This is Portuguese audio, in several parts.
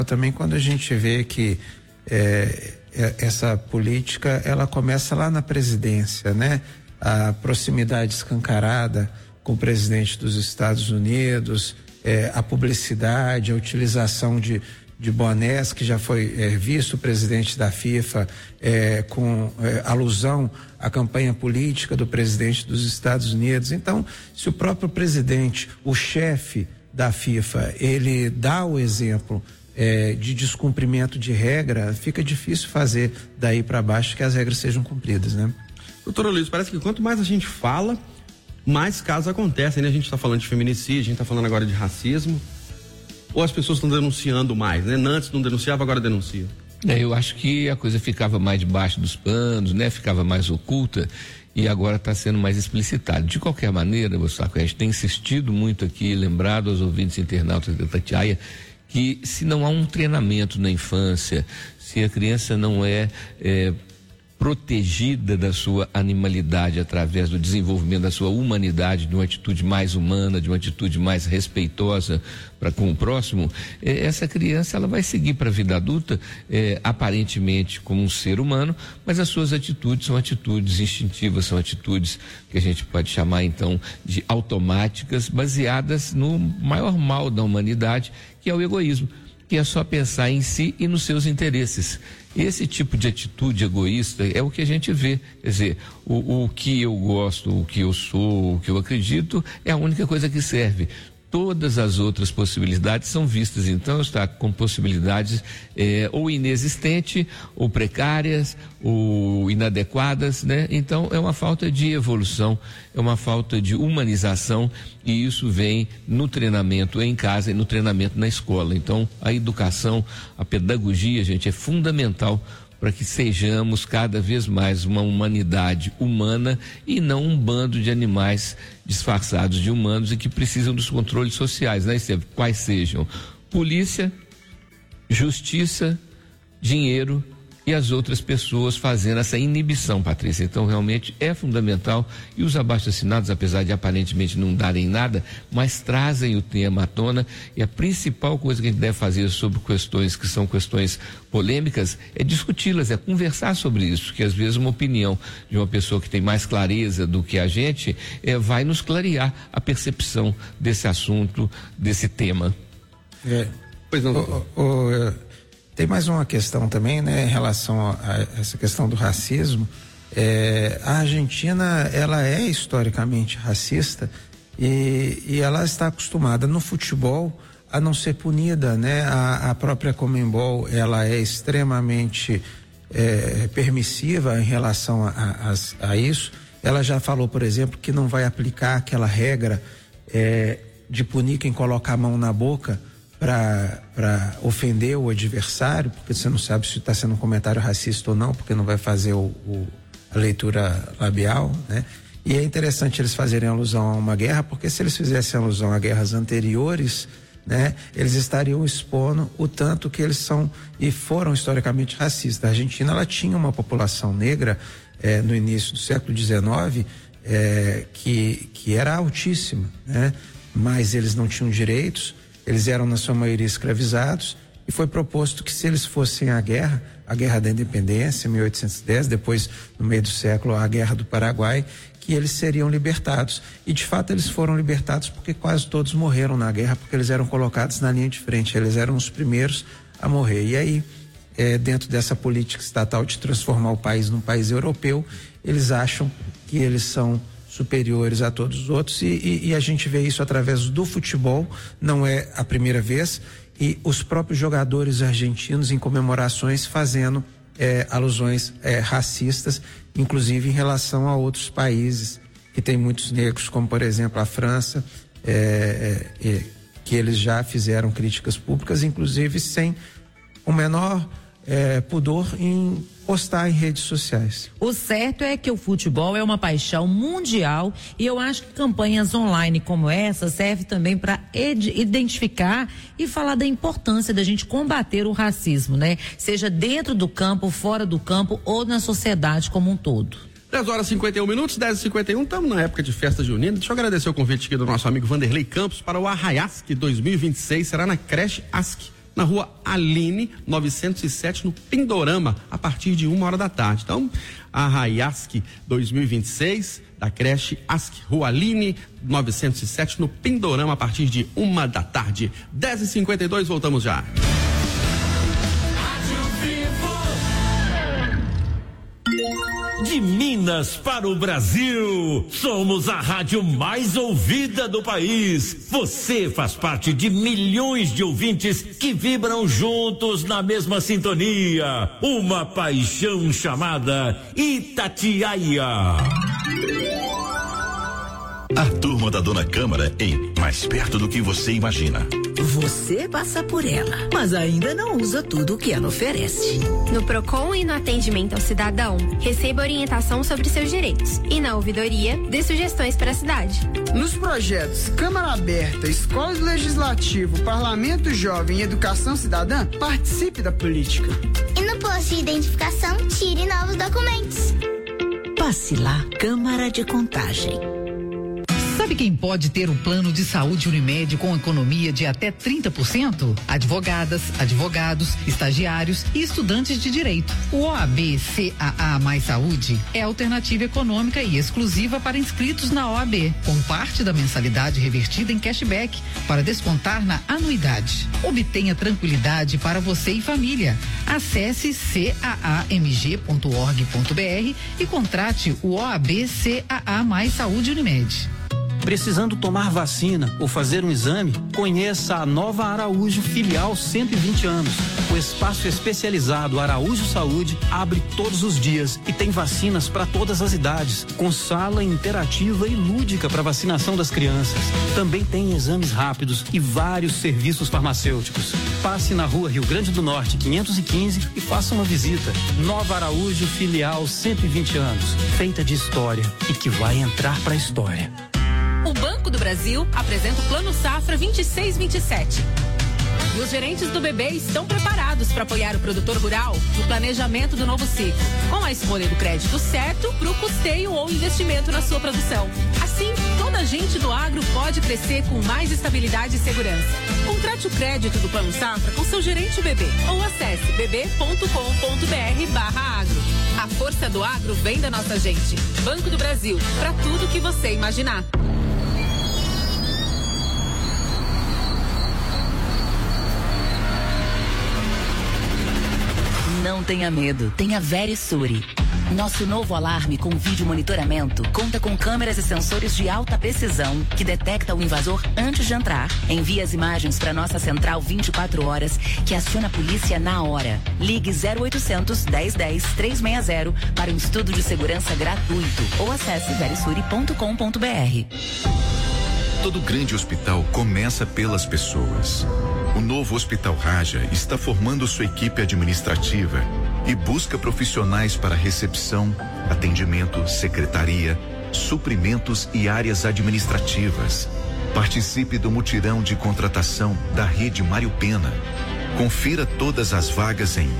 Também quando a gente vê que essa política, ela começa lá na presidência, né? A proximidade escancarada com o presidente dos Estados Unidos, a publicidade, a utilização de bonés, que já foi visto o presidente da FIFA com alusão à campanha política do presidente dos Estados Unidos. Então, se o próprio presidente, o chefe da FIFA, ele dá o exemplo de descumprimento de regra, fica difícil fazer daí para baixo que as regras sejam cumpridas, né? Doutora Luiz, parece que quanto mais a gente fala, mais casos acontecem, né? A gente está falando de feminicídio, a gente está falando agora de racismo, ou as pessoas estão denunciando mais, né? Antes não denunciava, agora denuncia. Eu acho que a coisa ficava mais debaixo dos panos, né? Ficava mais oculta e agora está sendo mais explicitada. De qualquer maneira, Gustavo, a gente tem insistido muito aqui, lembrado aos ouvintes internautas da Itatiaia, que se não há um treinamento na infância, se a criança não é protegida da sua animalidade através do desenvolvimento da sua humanidade, de uma atitude mais humana, de uma atitude mais respeitosa para com o próximo, essa criança ela vai seguir para a vida adulta aparentemente como um ser humano, mas as suas atitudes são atitudes instintivas, são atitudes que a gente pode chamar então de automáticas, baseadas no maior mal da humanidade, que é o egoísmo, que é só pensar em si e nos seus interesses. Esse tipo de atitude egoísta é o que a gente vê, quer dizer, o que eu gosto, o que eu sou, o que eu acredito é a única coisa que serve. Todas as outras possibilidades são vistas, então, está com possibilidades ou inexistentes, ou precárias, ou inadequadas, né? Então, é uma falta de evolução, é uma falta de humanização, e isso vem no treinamento em casa e no treinamento na escola. Então, a educação, a pedagogia, gente, é fundamental para que sejamos cada vez mais uma humanidade humana e não um bando de animais disfarçados de humanos e que precisam dos controles sociais, né? Quais sejam polícia, justiça, dinheiro e as outras pessoas fazendo essa inibição, Patrícia. Então, realmente é fundamental, e os abaixo-assinados, apesar de aparentemente não darem nada, mas trazem o tema à tona, e a principal coisa que a gente deve fazer sobre questões que são questões polêmicas é discuti-las, é conversar sobre isso, que às vezes uma opinião de uma pessoa que tem mais clareza do que a gente vai nos clarear a percepção desse assunto, desse tema. Pois não, tem mais uma questão também, né, em relação a essa questão do racismo. A Argentina, ela é historicamente racista e ela está acostumada no futebol a não ser punida, né? A própria Conmebol, ela é extremamente permissiva em relação a isso. Ela já falou, por exemplo, que não vai aplicar aquela regra de punir quem coloca a mão na boca para ofender o adversário, porque você não sabe se está sendo um comentário racista ou não, porque não vai fazer a leitura labial, né? E é interessante eles fazerem alusão a uma guerra, porque se eles fizessem alusão a guerras anteriores, né, eles estariam expondo o tanto que eles são e foram historicamente racistas. A Argentina, ela tinha uma população negra no início do século XIX que era altíssima, né? Mas eles não tinham direitos. Eles eram, na sua maioria, escravizados, e foi proposto que, se eles fossem à guerra da independência, em 1810, depois, no meio do século, a Guerra do Paraguai, que eles seriam libertados. E, de fato, eles foram libertados porque quase todos morreram na guerra, porque eles eram colocados na linha de frente, eles eram os primeiros a morrer. E aí, dentro dessa política estatal de transformar o país num país europeu, eles acham que eles são superiores a todos os outros, e a gente vê isso através do futebol, não é a primeira vez, e os próprios jogadores argentinos em comemorações fazendo alusões racistas, inclusive em relação a outros países que tem muitos negros, como por exemplo a França, que eles já fizeram críticas públicas, inclusive sem o menor pudor em postar em redes sociais. O certo é que o futebol é uma paixão mundial, e eu acho que campanhas online como essa servem também para identificar e falar da importância da gente combater o racismo, né? Seja dentro do campo, fora do campo ou na sociedade como um todo. 10h51, 10h51, estamos na época de festa junina. Deixa eu agradecer o convite aqui do nosso amigo Vanderlei Campos para o Arraiasque 2026, será na creche ASC, na Rua Aline, 907, no Pindorama, a partir de 1h da tarde. Então, a Raiasc 2026, da creche ASC, Rua Aline, 907, no Pindorama, a partir de 1h da tarde. 10h52, voltamos já. De Minas para o Brasil, somos a rádio mais ouvida do país. Você faz parte de milhões de ouvintes que vibram juntos na mesma sintonia. Uma paixão chamada Itatiaia. A turma da Dona Câmara em Mais Perto do que Você Imagina. Você passa por ela, mas ainda não usa tudo o que ela oferece. No Procon e no atendimento ao cidadão, receba orientação sobre seus direitos. E na ouvidoria, dê sugestões para a cidade. Nos projetos Câmara Aberta, Escola Legislativo, Parlamento Jovem e Educação Cidadã, participe da política. E no posto de identificação, tire novos documentos. Passe lá, Câmara de Contagem. Sabe quem pode ter o plano de saúde Unimed com economia de até 30%? Advogadas, advogados, estagiários e estudantes de direito. O OAB CAA Mais Saúde é alternativa econômica e exclusiva para inscritos na OAB, com parte da mensalidade revertida em cashback para descontar na anuidade. Obtenha tranquilidade para você e família. Acesse caamg.org.br e contrate o OAB CAA Mais Saúde Unimed. Precisando tomar vacina ou fazer um exame? Conheça a Nova Araújo Filial 120 anos. O espaço especializado Araújo Saúde abre todos os dias e tem vacinas para todas as idades, com sala interativa e lúdica para vacinação das crianças. Também tem exames rápidos e vários serviços farmacêuticos. Passe na Rua Rio Grande do Norte 515 e faça uma visita. Nova Araújo Filial 120 anos, feita de história e que vai entrar para a história. O Banco do Brasil apresenta o Plano Safra 26-27. E os gerentes do BB estão preparados para apoiar o produtor rural no planejamento do novo ciclo, com a escolha do crédito certo para o custeio ou investimento na sua produção. Assim, toda a gente do agro pode crescer com mais estabilidade e segurança. Contrate o crédito do Plano Safra com seu gerente BB ou acesse bb.com.br/agro. A força do agro vem da nossa gente. Banco do Brasil, para tudo que você imaginar. Não tenha medo, tenha Verisure. Nosso novo alarme com vídeo monitoramento conta com câmeras e sensores de alta precisão que detecta o invasor antes de entrar. Envia as imagens para nossa central 24 horas que aciona a polícia na hora. Ligue 0800 1010 360 para um estudo de segurança gratuito ou acesse verisure.com.br. Todo grande hospital começa pelas pessoas. O novo Hospital Raja está formando sua equipe administrativa e busca profissionais para recepção, atendimento, secretaria, suprimentos e áreas administrativas. Participe do mutirão de contratação da Rede Mário Pena. Confira todas as vagas em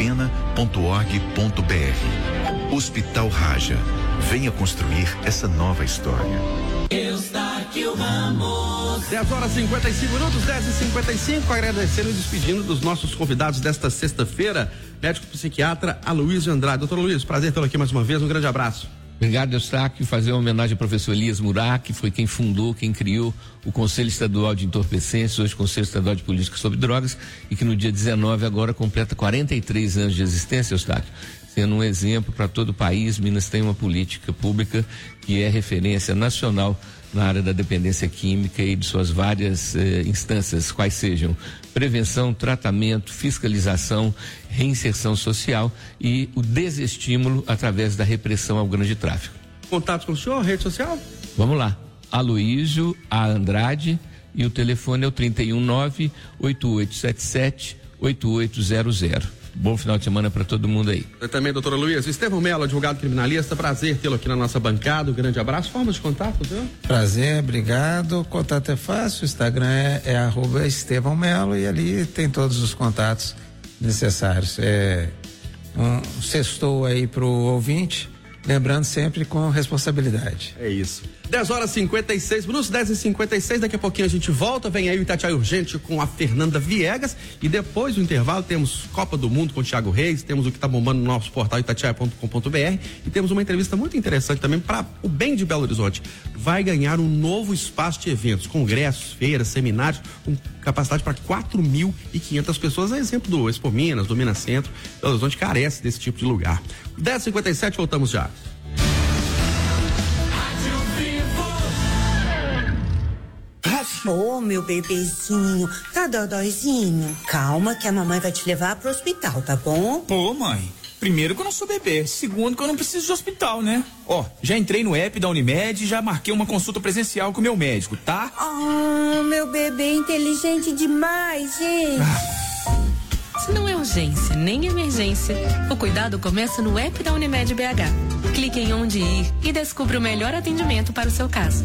mariopena.org.br. Hospital Raja. Venha construir essa nova história. Eustáquio Ramos. 10h55, 10h55, agradecendo e despedindo dos nossos convidados desta sexta-feira, médico psiquiatra Aloysio Andrade. Doutor Aloysio, prazer tê-lo aqui mais uma vez, um grande abraço. Obrigado, Eustáquio. Fazer uma homenagem ao professor Elias Murat, que foi quem fundou, quem criou o Conselho Estadual de Entorpecentes, hoje Conselho Estadual de Política sobre Drogas, e que no dia 19 agora completa 43 anos de existência, Eustáquio. Sendo um exemplo para todo o país, Minas tem uma política pública que é referência nacional na área da dependência química e de suas várias instâncias, quais sejam prevenção, tratamento, fiscalização, reinserção social e o desestímulo através da repressão ao grande tráfico. Contatos com o senhor, rede social? Vamos lá, Aloysio A. Andrade e o telefone é o 319-8877-8800. Bom final de semana para todo mundo aí. Eu também, doutora Luiz. Estevão Melo, advogado criminalista, prazer tê-lo aqui na nossa bancada. Um grande abraço. Formas de contato, senhor? Prazer, obrigado. O contato é fácil, o Instagram é @Estevão Melo e ali tem todos os contatos necessários. Sextou aí pro ouvinte, lembrando sempre com responsabilidade. É isso. 10h56, 10h56, daqui a pouquinho a gente volta, vem aí o Itatiaia Urgente com a Fernanda Viegas e depois do intervalo temos Copa do Mundo com o Thiago Reis, temos o que tá bombando no nosso portal itatiaia.com.br e temos uma entrevista muito interessante também para o bem de Belo Horizonte. Vai ganhar um novo espaço de eventos, congressos, feiras, seminários com capacidade para 4.500 pessoas, a exemplo do Expo Minas, do Minas Centro. Belo Horizonte carece desse tipo de lugar. 10h57, voltamos já. Ô, meu bebezinho, tá dodóizinho? Calma que a mamãe vai te levar pro hospital, tá bom? Pô, mãe, primeiro que eu não sou bebê, segundo que eu não preciso de hospital, né? Ó, já entrei no app da Unimed e já marquei uma consulta presencial com o meu médico, tá? Oh, meu bebê inteligente demais, gente. Se não é urgência nem emergência, o cuidado começa no app da Unimed BH. Clique em onde ir e descubra o melhor atendimento para o seu caso.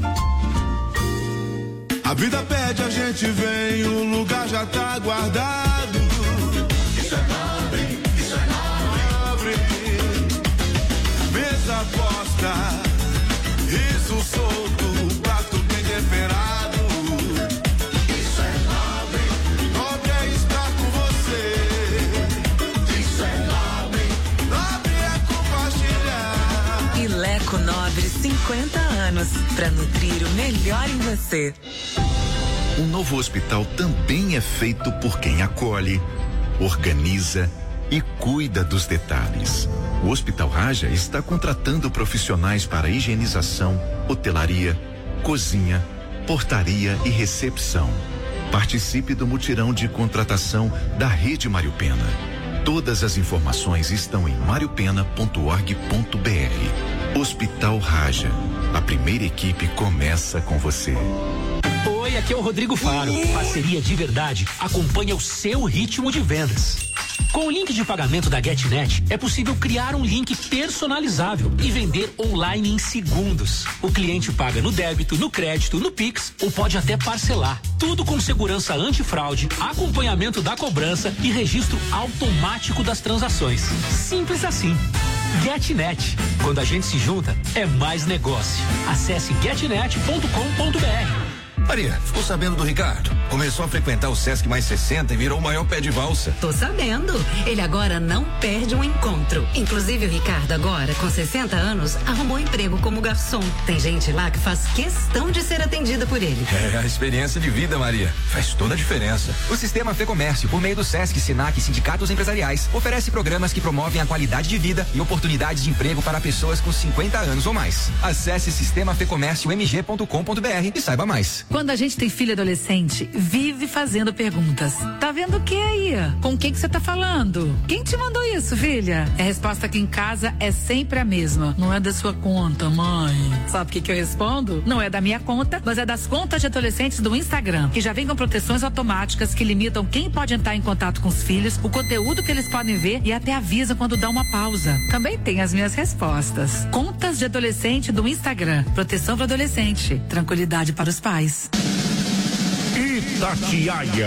A vida pede, a gente vem, o lugar já tá guardado. Isso é nobre, isso é nobre. Mesa posta, riso solto, prato bem temperado. Isso é nobre, nobre é estar com você. Isso é nobre, nobre é compartilhar. Ileco Nobre, 50 anos, pra nutrir o melhor em você. Um novo hospital também é feito por quem acolhe, organiza e cuida dos detalhes. O Hospital Raja está contratando profissionais para higienização, hotelaria, cozinha, portaria e recepção. Participe do mutirão de contratação da Rede Mário Pena. Todas as informações estão em mariopena.org.br. Hospital Raja. A primeira equipe começa com você. Oi, aqui é o Rodrigo Faro. Parceria de verdade acompanha o seu ritmo de vendas. Com o link de pagamento da GetNet, é possível criar um link personalizável e vender online em segundos. O cliente paga no débito, no crédito, no Pix ou pode até parcelar. Tudo com segurança antifraude, acompanhamento da cobrança e registro automático das transações. Simples assim. GetNet. Quando a gente se junta, é mais negócio. Acesse getnet.com.br. Maria, ficou sabendo do Ricardo? Começou a frequentar o Sesc Mais 60 e virou o maior pé de valsa. Tô sabendo. Ele agora não perde um encontro. Inclusive o Ricardo agora, com 60 anos, arrumou emprego como garçom. Tem gente lá que faz questão de ser atendida por ele. É a experiência de vida, Maria. Faz toda a diferença. O Sistema Fecomércio, por meio do Sesc, Sinac e sindicatos empresariais, oferece programas que promovem a qualidade de vida e oportunidades de emprego para pessoas com 50 anos ou mais. Acesse sistemafecomérciomg.com.br e saiba mais. Quando a gente tem filho adolescente, vive fazendo perguntas. Tá vendo o que aí? Com quem que você tá falando? Quem te mandou isso, filha? A resposta aqui em casa é sempre a mesma. Não é da sua conta, mãe. Sabe o que eu respondo? Não é da minha conta, mas é das contas de adolescentes do Instagram, que já vem com proteções automáticas que limitam quem pode entrar em contato com os filhos, o conteúdo que eles podem ver e até avisa quando dá uma pausa. Também tem as minhas respostas. Contas de adolescente do Instagram. Proteção para adolescente. Tranquilidade para os pais. Itatiaia.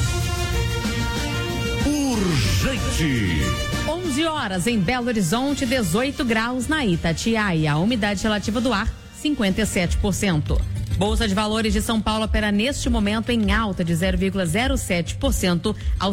Urgente. 11 horas em Belo Horizonte, 18 graus na Itatiaia. A umidade relativa do ar, 57%. Bolsa de Valores de São Paulo opera neste momento em alta de 0,07% aos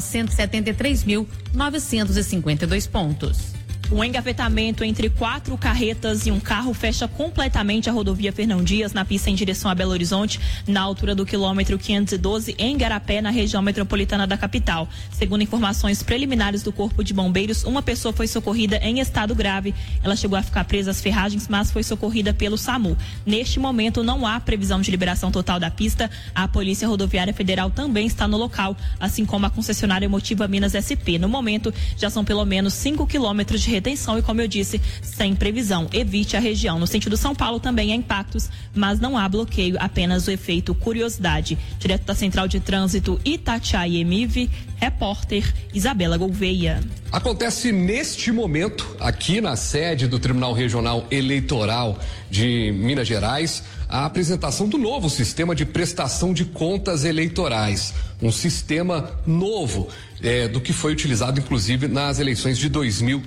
173.952 pontos. Um engavetamento entre 4 carretas e um carro fecha completamente a rodovia Fernão Dias na pista em direção a Belo Horizonte, na altura do quilômetro 512, em Igarapé, na região metropolitana da capital. Segundo informações preliminares do Corpo de Bombeiros, uma pessoa foi socorrida em estado grave. Ela chegou a ficar presa às ferragens, mas foi socorrida pelo SAMU. Neste momento, não há previsão de liberação total da pista. A Polícia Rodoviária Federal também está no local, assim como a concessionária Motiva Minas SP. No momento, já são pelo menos 5 quilômetros de retenção e, como eu disse, sem previsão. Evite a região. No sentido São Paulo também há impactos, mas não há bloqueio, apenas o efeito curiosidade. Direto da Central de Trânsito Itatiaia Emive, repórter Isabela Gouveia. Acontece neste momento, aqui na sede do Tribunal Regional Eleitoral de Minas Gerais, a apresentação do novo sistema de prestação de contas eleitorais. Um sistema novo do que foi utilizado, inclusive, nas eleições de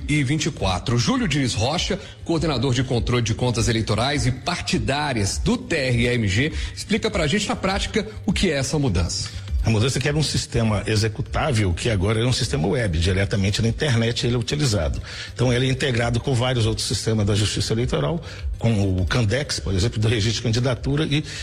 2024. Júlio Diniz Rocha, coordenador de controle de contas eleitorais e partidárias do TRE-MG, explica pra gente na prática o que é essa mudança. A mudança que era um sistema executável, que agora é um sistema web, diretamente na internet ele é utilizado. Então ele é integrado com vários outros sistemas da Justiça Eleitoral, com o Candex, por exemplo, do registro de candidatura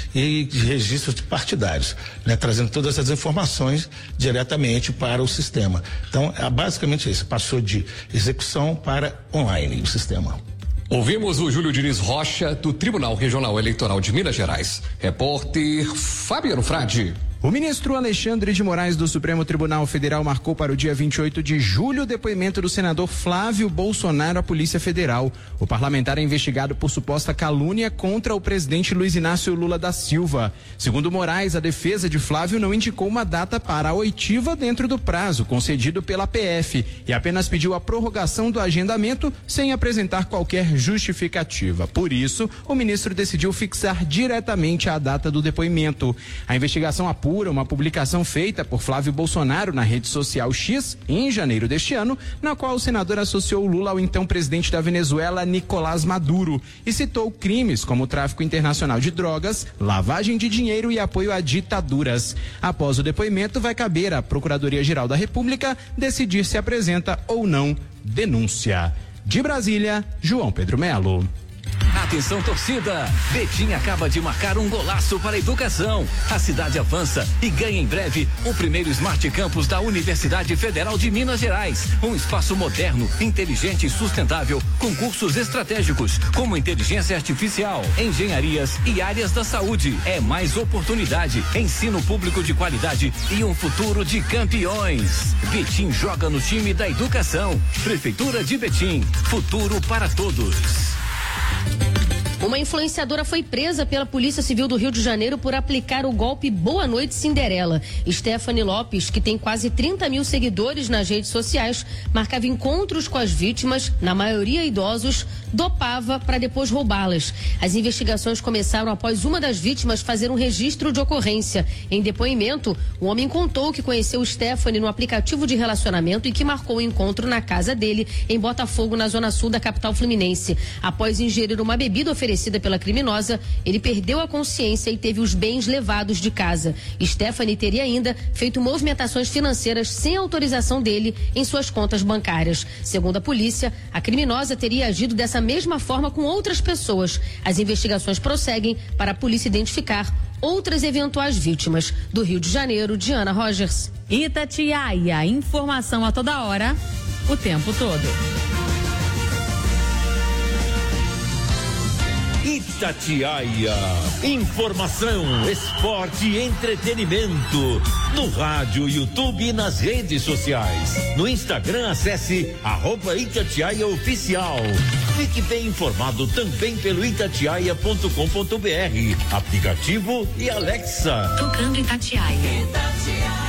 e registros de partidários, né, trazendo todas essas informações diretamente para o sistema. Então, basicamente isso, passou de execução para online o sistema. Ouvimos o Júlio Diniz Rocha, do Tribunal Regional Eleitoral de Minas Gerais. Repórter Fabiano Frade. O ministro Alexandre de Moraes do Supremo Tribunal Federal marcou para o dia 28 de julho o depoimento do senador Flávio Bolsonaro à Polícia Federal. O parlamentar é investigado por suposta calúnia contra o presidente Luiz Inácio Lula da Silva. Segundo Moraes, a defesa de Flávio não indicou uma data para a oitiva dentro do prazo concedido pela PF e apenas pediu a prorrogação do agendamento sem apresentar qualquer justificativa. Por isso, o ministro decidiu fixar diretamente a data do depoimento. A investigação apura uma publicação feita por Flávio Bolsonaro na rede social X em janeiro deste ano, na qual o senador associou Lula ao então presidente da Venezuela, Nicolás Maduro, e citou crimes como tráfico internacional de drogas, lavagem de dinheiro e apoio a ditaduras. Após o depoimento, vai caber à Procuradoria-Geral da República decidir se apresenta ou não denúncia. De Brasília, João Pedro Melo. Atenção, torcida! Betim acaba de marcar um golaço para a educação. A cidade avança e ganha em breve o primeiro Smart Campus da Universidade Federal de Minas Gerais. Um espaço moderno, inteligente e sustentável, com cursos estratégicos como inteligência artificial, engenharias e áreas da saúde. É mais oportunidade, ensino público de qualidade e um futuro de campeões. Betim joga no time da educação. Prefeitura de Betim. Futuro para todos. Uma influenciadora foi presa pela Polícia Civil do Rio de Janeiro por aplicar o golpe Boa Noite Cinderela. Stephanie Lopes, que tem quase 30 mil seguidores nas redes sociais, marcava encontros com as vítimas, na maioria idosos, dopava para depois roubá-las. As investigações começaram após uma das vítimas fazer um registro de ocorrência. Em depoimento, o homem contou que conheceu Stephanie no aplicativo de relacionamento e que marcou o encontro na casa dele, em Botafogo, na zona sul da capital fluminense. Após ingerir uma bebida oferecida pela criminosa, ele perdeu a consciência e teve os bens levados de casa. Stephanie teria ainda feito movimentações financeiras sem autorização dele em suas contas bancárias. Segundo a polícia, a criminosa teria agido dessa mesma forma com outras pessoas. As investigações prosseguem para a polícia identificar outras eventuais vítimas. Do Rio de Janeiro, Diana Rogers. Itatiaia, informação a toda hora, o tempo todo. Itatiaia, informação, esporte e entretenimento, no rádio, YouTube e nas redes sociais. No Instagram, acesse @Itatiaia Oficial. Fique bem informado também pelo itatiaia.com.br, aplicativo e Alexa. Tocando Itatiaia. Itatiaia.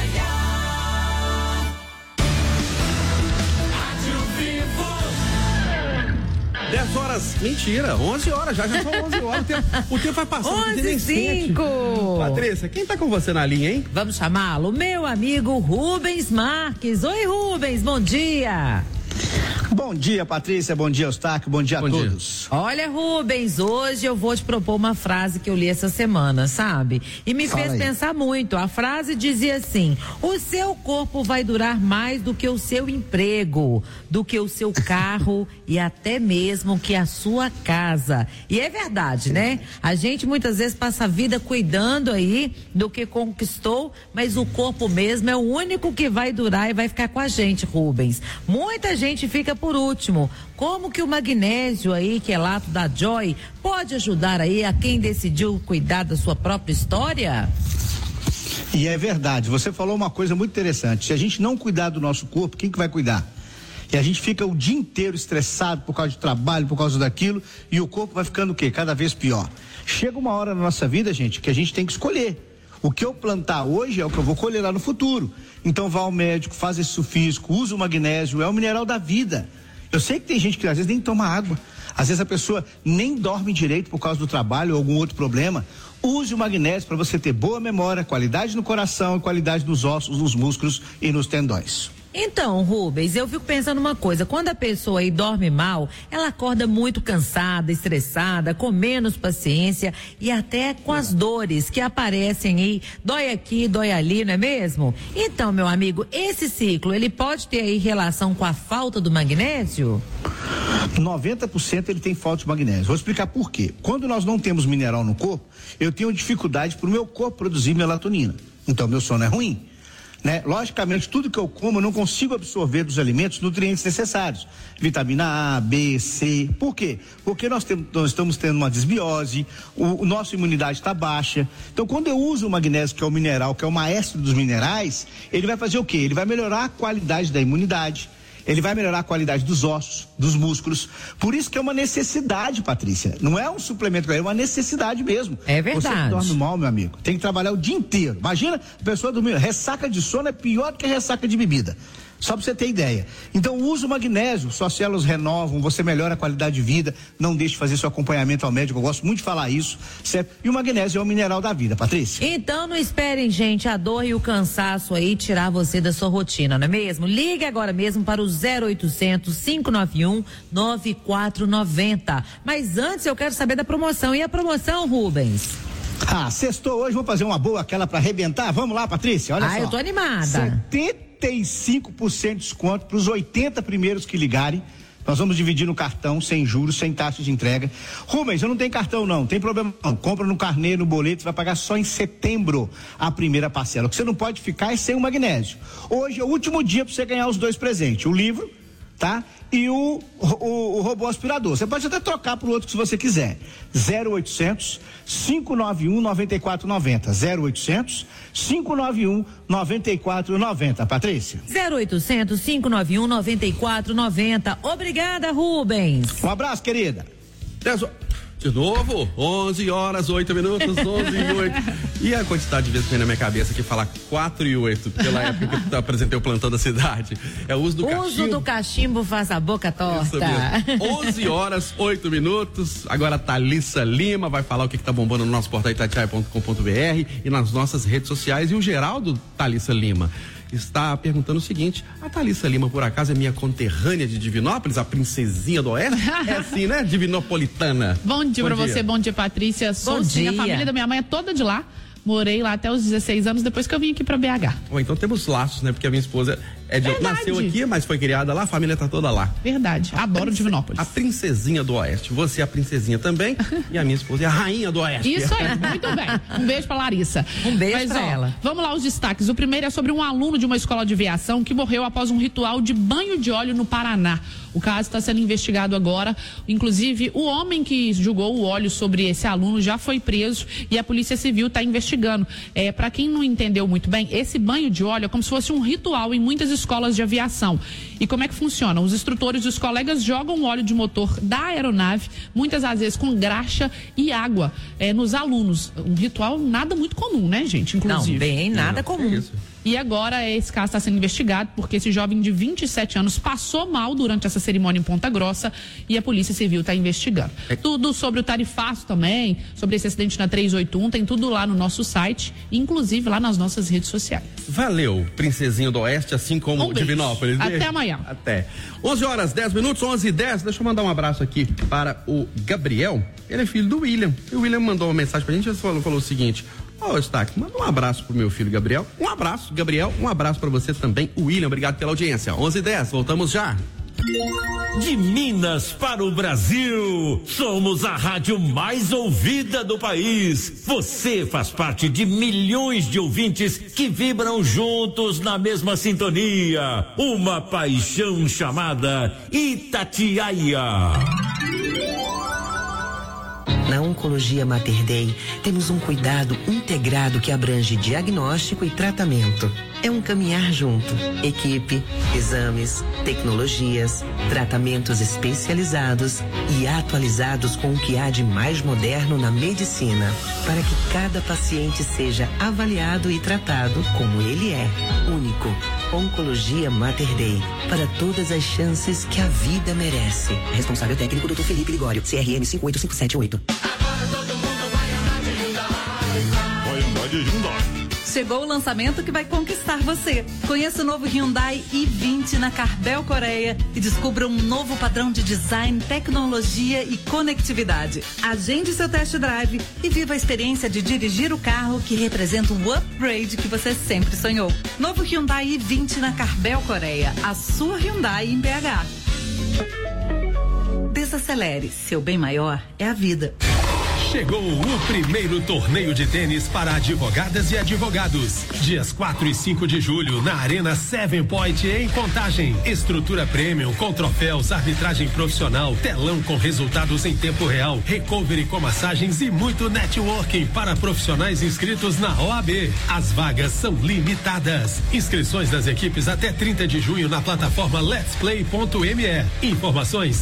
10 horas, mentira, 11 horas, já são 11 horas, o tempo vai passando. 11:05. Patrícia, quem tá com você na linha, hein? Vamos chamá-lo, meu amigo Rubens Marques. Oi, Rubens, bom dia. Bom dia, Patrícia, bom dia, Eustáquio, bom dia a todos. Olha, Rubens, hoje eu vou te propor uma frase que eu li essa semana, sabe? E me fez pensar muito. A frase dizia assim: o seu corpo vai durar mais do que o seu emprego, do que o seu carro e até mesmo que a sua casa. E é verdade, né? A gente muitas vezes passa a vida cuidando aí do que conquistou, mas o corpo mesmo é o único que vai durar e vai ficar com a gente, Rubens. Muita gente fica por último. Como que o magnésio aí, que é lato da Joy, pode ajudar aí a quem decidiu cuidar da sua própria história? E é verdade, você falou uma coisa muito interessante. Se a gente não cuidar do nosso corpo, quem que vai cuidar? E a gente fica o dia inteiro estressado por causa de trabalho, por causa daquilo, e o corpo vai ficando o quê? Cada vez pior. Chega uma hora na nossa vida, gente, que a gente tem que escolher. O que eu plantar hoje é o que eu vou colher lá no futuro. Então vá ao médico, faz esse físico, usa o magnésio, é o mineral da vida. Eu sei que tem gente que às vezes nem toma água, às vezes a pessoa nem dorme direito por causa do trabalho ou algum outro problema. Use o magnésio para você ter boa memória, qualidade no coração, qualidade nos ossos, nos músculos e nos tendões. Então, Rubens, eu fico pensando uma coisa, quando a pessoa aí dorme mal, ela acorda muito cansada, estressada, com menos paciência e até com as dores que aparecem aí, dói aqui, dói ali, não é mesmo? Então, meu amigo, esse ciclo, ele pode ter aí relação com a falta do magnésio? 90% ele tem falta de magnésio. Vou explicar por quê. Quando nós não temos mineral no corpo, eu tenho dificuldade para o meu corpo produzir melatonina. Então, meu sono é ruim. Né? Logicamente, tudo que eu como eu não consigo absorver dos alimentos nutrientes necessários, vitamina A, B, C. Por quê? Porque nós estamos tendo uma desbiose, nossa imunidade está baixa. Então, quando eu uso o magnésio, que é o mineral, que é o maestro dos minerais, ele vai fazer o quê? Ele vai melhorar a qualidade da imunidade, ele vai melhorar a qualidade dos ossos, dos músculos. Por isso que é uma necessidade, Patrícia. Não é um suplemento, é uma necessidade mesmo. É verdade. Você que dorme mal, meu amigo, tem que trabalhar o dia inteiro. Imagina a pessoa dormindo. Ressaca de sono é pior do que ressaca de bebida. Só para você ter ideia. Então, usa o magnésio, suas células renovam, você melhora a qualidade de vida, não deixe de fazer seu acompanhamento ao médico, eu gosto muito de falar isso, certo? E o magnésio é o mineral da vida, Patrícia. Então, não esperem, gente, a dor e o cansaço aí tirar você da sua rotina, não é mesmo? Ligue agora mesmo para o 0800 591 9490. Mas antes eu quero saber da promoção. E a promoção, Rubens? Sextou hoje, vou fazer uma boa, aquela para arrebentar. Vamos lá, Patrícia, olha só. Eu tô animada. 75% de desconto para os 80 primeiros que ligarem. Nós vamos dividir no cartão, sem juros, sem taxa de entrega. Rubens, eu não tenho cartão não, tem problema não. Compra no carnê, no boleto, você vai pagar só em setembro a primeira parcela. O que você não pode ficar é sem o magnésio. Hoje é o último dia para você ganhar os dois presentes, o livro, tá? E o robô aspirador. Você pode até trocar por outro se você quiser. 0800 591 9490. 0800 591 9490. Patrícia. 0800 591 9490. Obrigada, Rubens. Um abraço, querida. De novo, 11 horas, 8 minutos, 11 e 8. E a quantidade de vezes que vem na minha cabeça que falar 4 e 8, pela época que eu apresentei o plantão da cidade. É o uso do cachimbo. O uso do cachimbo faz a boca torta. Isso mesmo. 11 horas, 8 minutos. Agora a Thalissa Lima vai falar o que tá bombando no nosso portal itatiaia.com.br e nas nossas redes sociais. E o Geraldo Thalissa Lima está perguntando o seguinte: a Thalissa Lima, por acaso, é minha conterrânea de Divinópolis, a princesinha do Oeste? É assim, né? Divinopolitana. Bom dia pra você, bom dia, Patrícia. Sou sim, a família da minha mãe é toda de lá. Morei lá até os 16 anos, depois que eu vim aqui pra BH. Então temos laços, né? Porque a minha esposa nasceu aqui, mas foi criada lá, a família tá toda lá. Verdade, adoro Divinópolis. A princesinha do Oeste. Você é a princesinha também e a minha esposa é a rainha do Oeste. Isso aí, muito bem. Um beijo pra Larissa. Um beijo pra ela. Vamos lá, os destaques. O primeiro é sobre um aluno de uma escola de aviação que morreu após um ritual de banho de óleo no Paraná. O caso está sendo investigado agora. Inclusive, o homem que jogou o óleo sobre esse aluno já foi preso e a Polícia Civil está investigando. Para quem não entendeu muito bem, esse banho de óleo é como se fosse um ritual em muitas escolas de aviação. E como é que funciona? Os instrutores e os colegas jogam o óleo de motor da aeronave, muitas às vezes com graxa e água, nos alunos. Um ritual nada muito comum, né, gente? Inclusive. Nada comum. E agora esse caso está sendo investigado porque esse jovem de 27 anos passou mal durante essa cerimônia em Ponta Grossa e a Polícia Civil está investigando. Tudo sobre o tarifaço também, sobre esse acidente na 381, tem tudo lá no nosso site, inclusive lá nas nossas redes sociais. Valeu, princesinho do Oeste, assim como Divinópolis. Até amanhã. Até. 11 horas, 10 minutos, 11h10. Deixa eu mandar um abraço aqui para o Gabriel. Ele é filho do William. E o William mandou uma mensagem pra gente e falou o seguinte: Eustáquio, manda um abraço pro meu filho Gabriel. Um abraço, Gabriel. Um abraço pra você também, William. Obrigado pela audiência. 11h10, voltamos já. De Minas para o Brasil, somos a rádio mais ouvida do país. Você faz parte de milhões de ouvintes que vibram juntos na mesma sintonia. Uma paixão chamada Itatiaia. Na Oncologia Mater Dei, temos um cuidado integrado que abrange diagnóstico e tratamento. É um caminhar junto. Equipe, exames, tecnologias, tratamentos especializados e atualizados com o que há de mais moderno na medicina, para que cada paciente seja avaliado e tratado como ele é, único. Oncologia Mater Dei, para todas as chances que a vida merece. Responsável técnico Dr. Felipe Ligório, CRM 58578. Vai andar de Hyundai. Chegou o lançamento que vai conquistar você. Conheça o novo Hyundai i20 na Carbel Coreia e descubra um novo padrão de design, tecnologia e conectividade. Agende seu test drive e viva a experiência de dirigir o carro que representa o upgrade que você sempre sonhou. Novo Hyundai i20 na Carbel Coreia, a sua Hyundai em BH. Desacelere, seu bem maior é a vida. Chegou o primeiro torneio de tênis para advogadas e advogados. Dias 4 e 5 de julho, na Arena 7 Point, em Contagem. Estrutura premium, com troféus, arbitragem profissional, telão com resultados em tempo real, recovery com massagens e muito networking para profissionais inscritos na OAB. As vagas são limitadas. Inscrições das equipes até 30 de junho na plataforma letsplay.me. Informações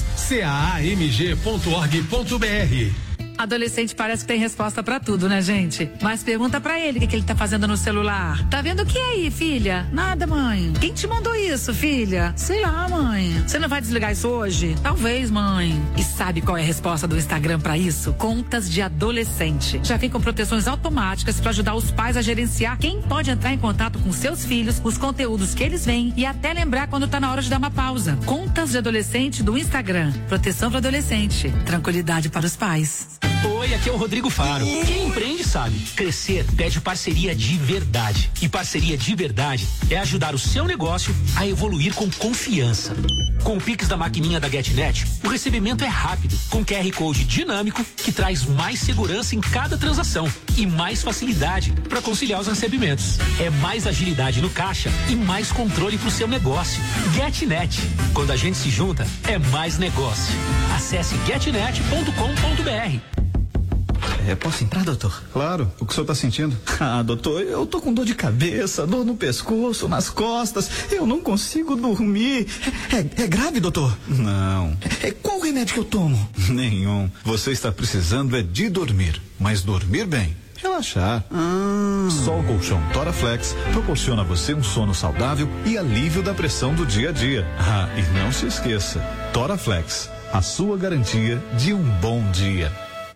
caamg.org.br. Adolescente parece que tem resposta pra tudo, né, gente? Mas pergunta pra ele o que ele tá fazendo no celular. Tá vendo o que aí, filha? Nada, mãe. Quem te mandou isso, filha? Sei lá, mãe. Você não vai desligar isso hoje? Talvez, mãe. E sabe qual é a resposta do Instagram pra isso? Contas de adolescente. Já vem com proteções automáticas pra ajudar os pais a gerenciar quem pode entrar em contato com seus filhos, os conteúdos que eles veem e até lembrar quando tá na hora de dar uma pausa. Contas de adolescente do Instagram. Proteção para adolescente. Tranquilidade para os pais. Oi, aqui é o Rodrigo Faro. Quem empreende sabe, crescer pede parceria de verdade. E parceria de verdade é ajudar o seu negócio a evoluir com confiança. Com o Pix da maquininha da GetNet, o recebimento é rápido, com QR Code dinâmico que traz mais segurança em cada transação e mais facilidade para conciliar os recebimentos. É mais agilidade no caixa e mais controle para o seu negócio. GetNet. Quando a gente se junta, é mais negócio. Acesse getnet.com.br. Posso entrar, doutor? Claro. O que o senhor está sentindo? Ah, doutor, eu tô com dor de cabeça, dor no pescoço, nas costas. Eu não consigo dormir. É grave, doutor? Não. Qual remédio que eu tomo? Nenhum. Você está precisando de dormir, mas dormir bem. Relaxar. Só o colchão Toraflex proporciona a você um sono saudável e alívio da pressão do dia a dia. E não se esqueça, Toraflex, a sua garantia de um bom dia.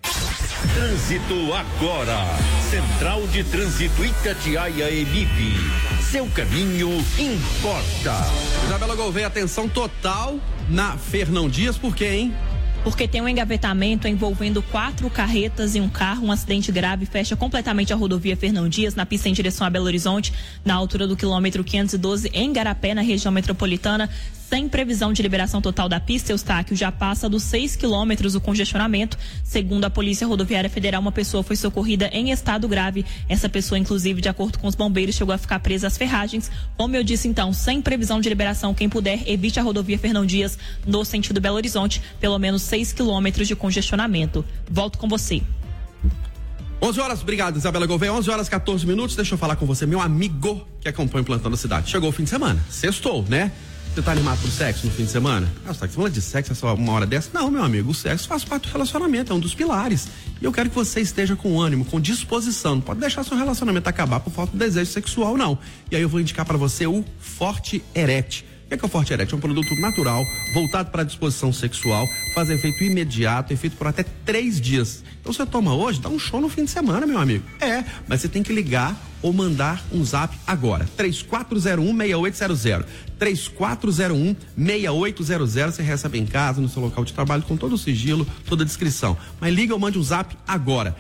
Trânsito agora. Central de Trânsito Itatiaia Elipe. Seu caminho importa. Isabela Gouveia, atenção total na Fernão Dias, por quê, hein? Porque tem um engavetamento envolvendo 4 carretas e um carro. Um acidente grave fecha completamente a rodovia Fernão Dias, na pista em direção a Belo Horizonte, na altura do quilômetro 512, em Garapé, na região metropolitana. Sem previsão de liberação total da pista, Eustáquio, já passa dos 6 quilômetros o congestionamento. Segundo a Polícia Rodoviária Federal, uma pessoa foi socorrida em estado grave. Essa pessoa, inclusive, de acordo com os bombeiros, chegou a ficar presa às ferragens. Como eu disse, então, sem previsão de liberação, quem puder, evite a rodovia Fernão Dias no sentido Belo Horizonte, pelo menos 6 quilômetros de congestionamento. Volto com você. 11 horas, obrigado, Isabela Gouveia. 11 horas 14 minutos. Deixa eu falar com você, meu amigo que acompanha o Plantão da Cidade. Chegou o fim de semana, sextou, né? Você tá animado pro sexo no fim de semana? Você tá falando de sexo, é só uma hora dessa? Não, meu amigo, o sexo faz parte do relacionamento, é um dos pilares. E eu quero que você esteja com ânimo, com disposição. Não pode deixar seu relacionamento acabar por falta de desejo sexual, não. E aí eu vou indicar para você o Forte Erete. O que é o Forte Erete? É um produto natural, voltado para a disposição sexual, faz efeito imediato, efeito por até 3 dias. Então você toma hoje, dá um show no fim de semana, meu amigo. Mas você tem que ligar ou mandar um zap agora. 3401-6800. 3401-6800. Você recebe em casa, no seu local de trabalho, com todo o sigilo, toda a descrição. Mas liga ou mande um zap agora.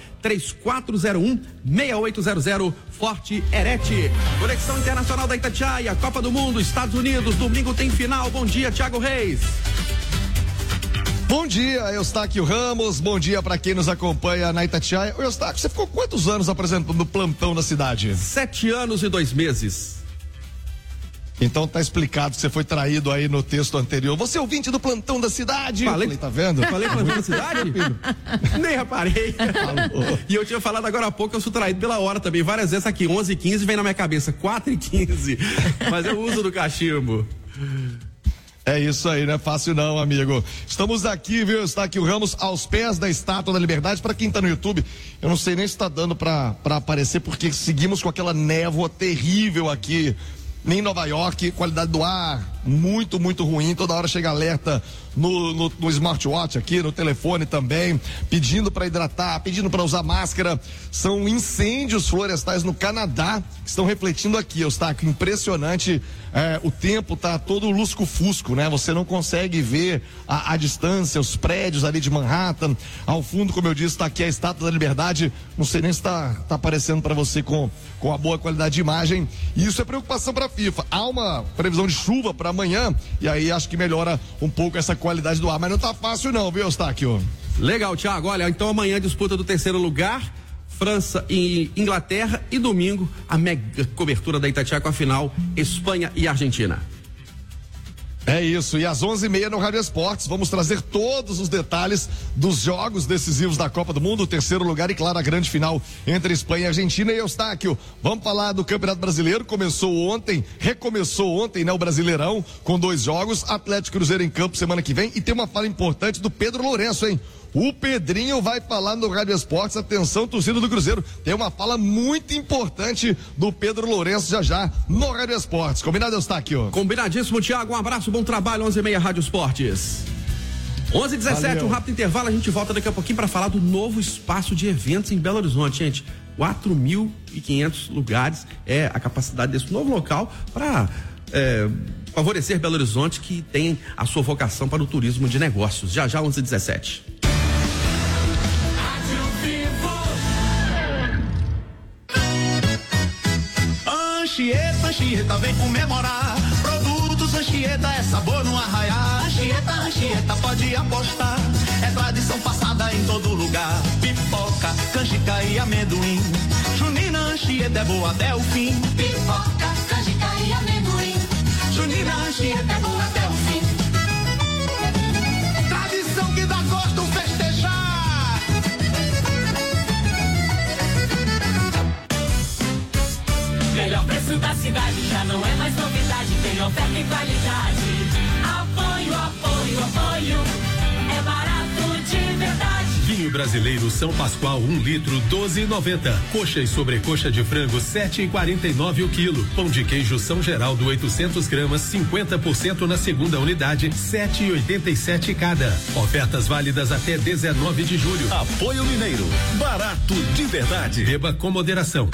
3401-6800. Forte Erete. Conexão Internacional da Itatiaia, Copa do Mundo, Estados Unidos, domingo tem final. Bom dia, Thiago Reis. Bom dia, Eustáquio Ramos, bom dia para quem nos acompanha na Itatiaia. Ô Eustáquio, você ficou quantos anos apresentando o Plantão da Cidade? 7 anos e 2 meses. Então tá explicado que você foi traído aí no texto anterior. Você é ouvinte do Plantão da Cidade. Falei, tá vendo? Falei Plantão da Cidade? Nem reparei. E eu tinha falado agora há pouco que eu sou traído pela hora também. Várias vezes aqui, 11h15 vem na minha cabeça, 4h15. Mas eu uso do cachimbo. É isso aí, não é fácil não, amigo. Estamos aqui, viu? Está aqui o Ramos aos pés da Estátua da Liberdade. Para quem tá no YouTube, eu não sei nem se tá dando para aparecer, porque seguimos com aquela névoa terrível aqui em Nova York, qualidade do ar muito, muito ruim, toda hora chega alerta no smartwatch aqui, no telefone também, pedindo para hidratar, pedindo para usar máscara. São incêndios florestais no Canadá que estão refletindo aqui, Eustáquio, impressionante. O tempo tá todo lusco-fusco, né? Você não consegue ver a distância, os prédios ali de Manhattan. Ao fundo, como eu disse, está aqui a Estátua da Liberdade. Não sei nem se tá aparecendo para você com a boa qualidade de imagem. E isso é preocupação para a FIFA. Há uma previsão de chuva para amanhã e aí acho que melhora um pouco essa qualidade do ar, mas não tá fácil não, viu, Eustáquio? Legal, Thiago. Olha, então amanhã disputa do terceiro lugar, França e Inglaterra, e domingo a mega cobertura da Itatiaia com a final Espanha e Argentina. É isso, e às 11h30 no Rádio Esportes vamos trazer todos os detalhes dos jogos decisivos da Copa do Mundo, o terceiro lugar e, claro, a grande final entre Espanha e Argentina. E Eustáquio, vamos falar do Campeonato Brasileiro, recomeçou ontem, né, o Brasileirão, com 2 jogos, Atlético e Cruzeiro em campo semana que vem, e tem uma fala importante do Pedro Lourenço, hein? O Pedrinho vai falar no Rádio Esportes. Atenção, torcida do Cruzeiro, tem uma fala muito importante do Pedro Lourenço já no Rádio Esportes. Combinado, Eustáquio? Combinadíssimo, Thiago. Um abraço, bom trabalho, 11h30 Rádio Esportes. 11h17, um rápido intervalo, a gente volta daqui a pouquinho para falar do novo espaço de eventos em Belo Horizonte, gente. 4.500 lugares é a capacidade desse novo local para favorecer Belo Horizonte, que tem a sua vocação para o turismo de negócios. Já 11h17. Anchieta, vem comemorar. Produtos Anchieta é sabor no arraiar. Anchieta, pode apostar. É tradição passada em todo lugar. Pipoca, canjica e amendoim. Junina Anchieta é boa até o fim. Pipoca, canjica e amendoim. Junina Anchieta é boa até o fim. Tradição que dá gosto festejar. Melhor preço da cidade, já não é mais novidade, tem oferta e qualidade. Apoio, é barato de verdade. Vinho brasileiro São Pascoal, 1 litro, 12,90. Coxa e sobrecoxa de frango, 7,49 o quilo. Pão de queijo São Geraldo, 800 gramas, 50% na segunda unidade, 7,87 cada. Ofertas válidas até 19 de julho. Apoio Mineiro, barato de verdade. Beba com moderação.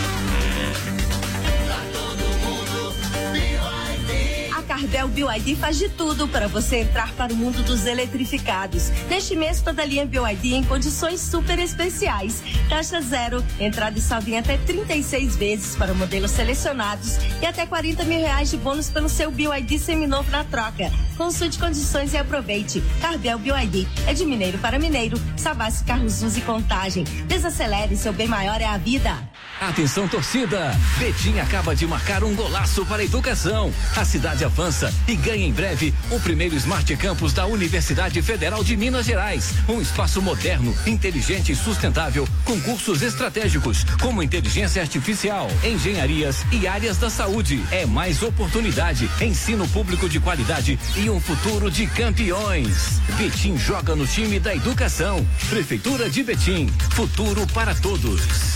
Cardel BioID faz de tudo para você entrar para o mundo dos eletrificados. Neste mês, toda a linha BioID em condições super especiais. Taxa zero, entrada e saldo em até 36 vezes para modelos selecionados e até R$40 mil de bônus pelo seu BioID seminovo na troca. Consulte condições e aproveite. Cardel BioID é de mineiro para mineiro. Savassi, Carros Uzi e Contagem. Desacelere, seu bem maior é a vida. Atenção, torcida! Betim acaba de marcar um golaço para a educação. A cidade avança e ganha em breve o primeiro Smart Campus da Universidade Federal de Minas Gerais. Um espaço moderno, inteligente e sustentável, com cursos estratégicos como inteligência artificial, engenharias e áreas da saúde. É mais oportunidade, ensino público de qualidade e um futuro de campeões. Betim joga no time da educação. Prefeitura de Betim, futuro para todos.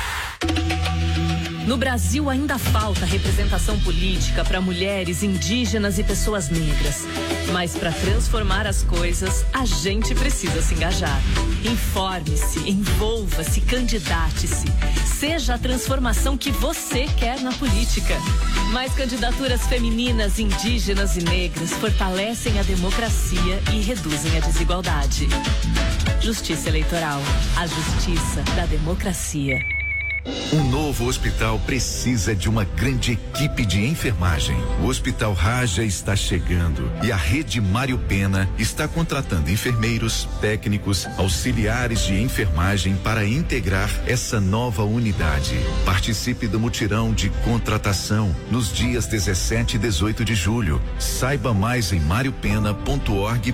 No Brasil ainda falta representação política para mulheres, indígenas e pessoas negras. Mas para transformar as coisas, a gente precisa se engajar. Informe-se, envolva-se, candidate-se. Seja a transformação que você quer na política. Mais candidaturas femininas, indígenas e negras fortalecem a democracia e reduzem a desigualdade. Justiça Eleitoral, a justiça da democracia. Um novo hospital precisa de uma grande equipe de enfermagem. O Hospital Raja está chegando e a Rede Mário Pena está contratando enfermeiros, técnicos, auxiliares de enfermagem para integrar essa nova unidade. Participe do mutirão de contratação nos dias 17 e 18 de julho. Saiba mais em mariopena.org.br.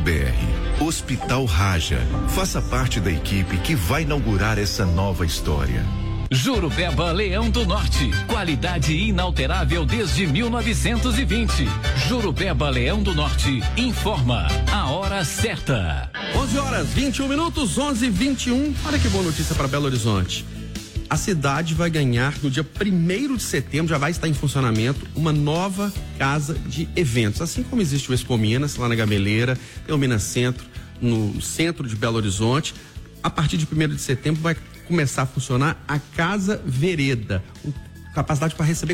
Hospital Raja. Faça parte da equipe que vai inaugurar essa nova história. Jurupeba Leão do Norte, qualidade inalterável desde 1920. Jurupeba Leão do Norte informa a hora certa. 11h21, 11h21. Olha que boa notícia para Belo Horizonte. A cidade vai ganhar no dia 1º de setembro, já vai estar em funcionamento, uma nova casa de eventos. Assim como existe o Expo Minas, lá na Gameleira, tem o Minas Centro, no centro de Belo Horizonte. A partir de 1º de setembro vai começar a funcionar a Casa Vereda, com capacidade para receber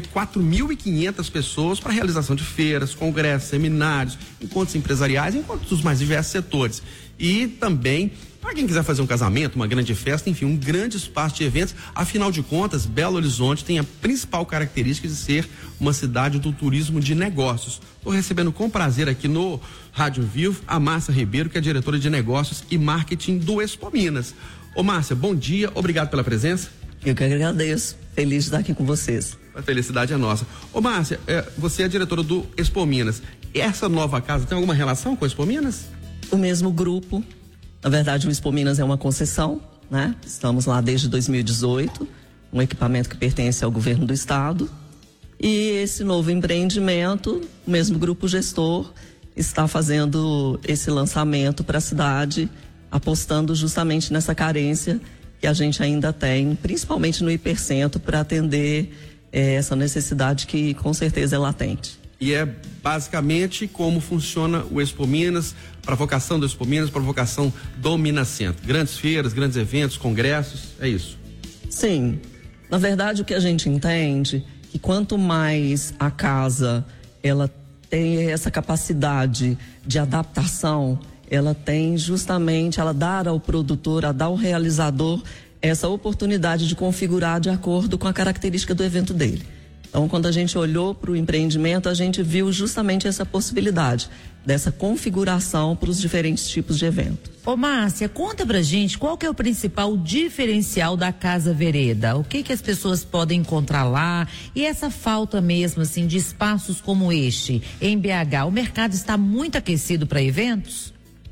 4.500 pessoas para realização de feiras, congressos, seminários, encontros empresariais, encontros dos mais diversos setores. E também, para quem quiser fazer um casamento, uma grande festa, enfim, um grande espaço de eventos. Afinal de contas, Belo Horizonte tem a principal característica de ser uma cidade do turismo de negócios. Estou recebendo com prazer aqui no Rádio Vivo a Márcia Ribeiro, que é diretora de negócios e marketing do Expo Minas. Ô Márcia, bom dia, obrigado pela presença. Eu que agradeço, feliz de estar aqui com vocês. A felicidade é nossa. Ô Márcia, você é diretora do Expo Minas. Essa nova casa tem alguma relação com o Expo Minas? O mesmo grupo, na verdade o Expo Minas é uma concessão, né? Estamos lá desde 2018, um equipamento que pertence ao governo do estado. E esse novo empreendimento, o mesmo grupo gestor está fazendo esse lançamento para a cidade, apostando justamente nessa carência que a gente ainda tem, principalmente no hipercentro, para atender essa necessidade que com certeza é latente. E é basicamente como funciona o Expo Minas, para a vocação do Expo Minas, para a vocação do Minas Centro. Grandes feiras, grandes eventos, congressos, é isso? Sim. Na verdade, o que a gente entende é que quanto mais a casa ela tem essa capacidade de adaptação, ela tem justamente, ela dá ao produtor, a dar ao realizador essa oportunidade de configurar de acordo com a característica do evento dele. Então, quando a gente olhou para o empreendimento, a gente viu justamente essa possibilidade dessa configuração para os diferentes tipos de eventos. Ô Márcia, conta pra gente qual que é o principal diferencial da Casa Vereda, o que as pessoas podem encontrar lá e essa falta mesmo assim de espaços como este em BH, o mercado está muito aquecido para eventos?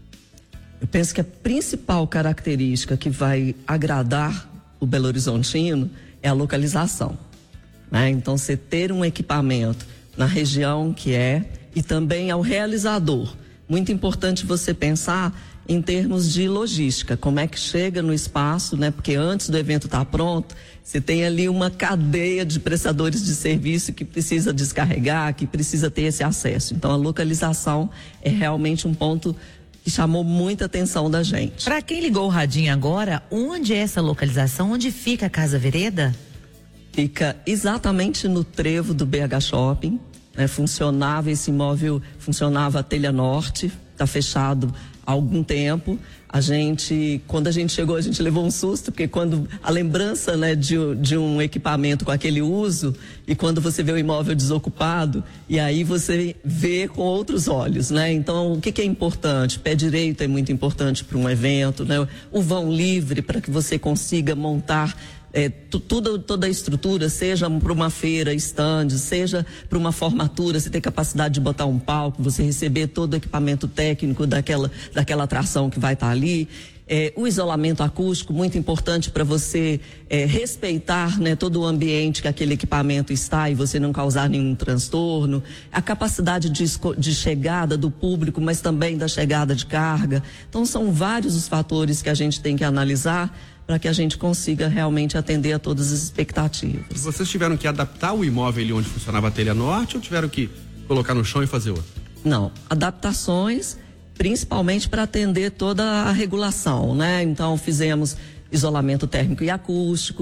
Eu penso que a principal característica que vai agradar o Belo Horizontino é a localização, né? Então, você ter um equipamento na região que é, e também ao realizador. Muito importante você pensar em termos de logística, como é que chega no espaço, né? Porque antes do evento estar pronto, você tem ali uma cadeia de prestadores de serviço que precisa descarregar, que precisa ter esse acesso. Então, a localização é realmente um ponto que chamou muita atenção da gente. Para quem ligou o radinho agora, onde é essa localização? Onde fica a Casa Vereda? Fica exatamente no trevo do BH Shopping, né? Funcionava esse imóvel, funcionava a Telha Norte, está fechado há algum tempo. Quando a gente chegou, a gente levou um susto, porque quando a lembrança, né, de um equipamento com aquele uso, e quando você vê o imóvel desocupado, e aí você vê com outros olhos, né? Então, o que é importante? Pé direito é muito importante para um evento, né? O vão livre para que você consiga montar toda a estrutura, seja para uma feira, stand, seja para uma formatura, você ter capacidade de botar um palco, você receber todo o equipamento técnico daquela atração que vai estar ali. O isolamento acústico, muito importante para você respeitar, né, todo o ambiente que aquele equipamento está e você não causar nenhum transtorno. A capacidade de chegada do público, mas também da chegada de carga. Então, são vários os fatores que a gente tem que analisar para que a gente consiga realmente atender a todas as expectativas. Vocês tiveram que adaptar o imóvel ali onde funcionava a Telha Norte ou tiveram que colocar no chão e fazer outro? Não, adaptações principalmente para atender toda a regulação, né? Então, fizemos isolamento térmico e acústico,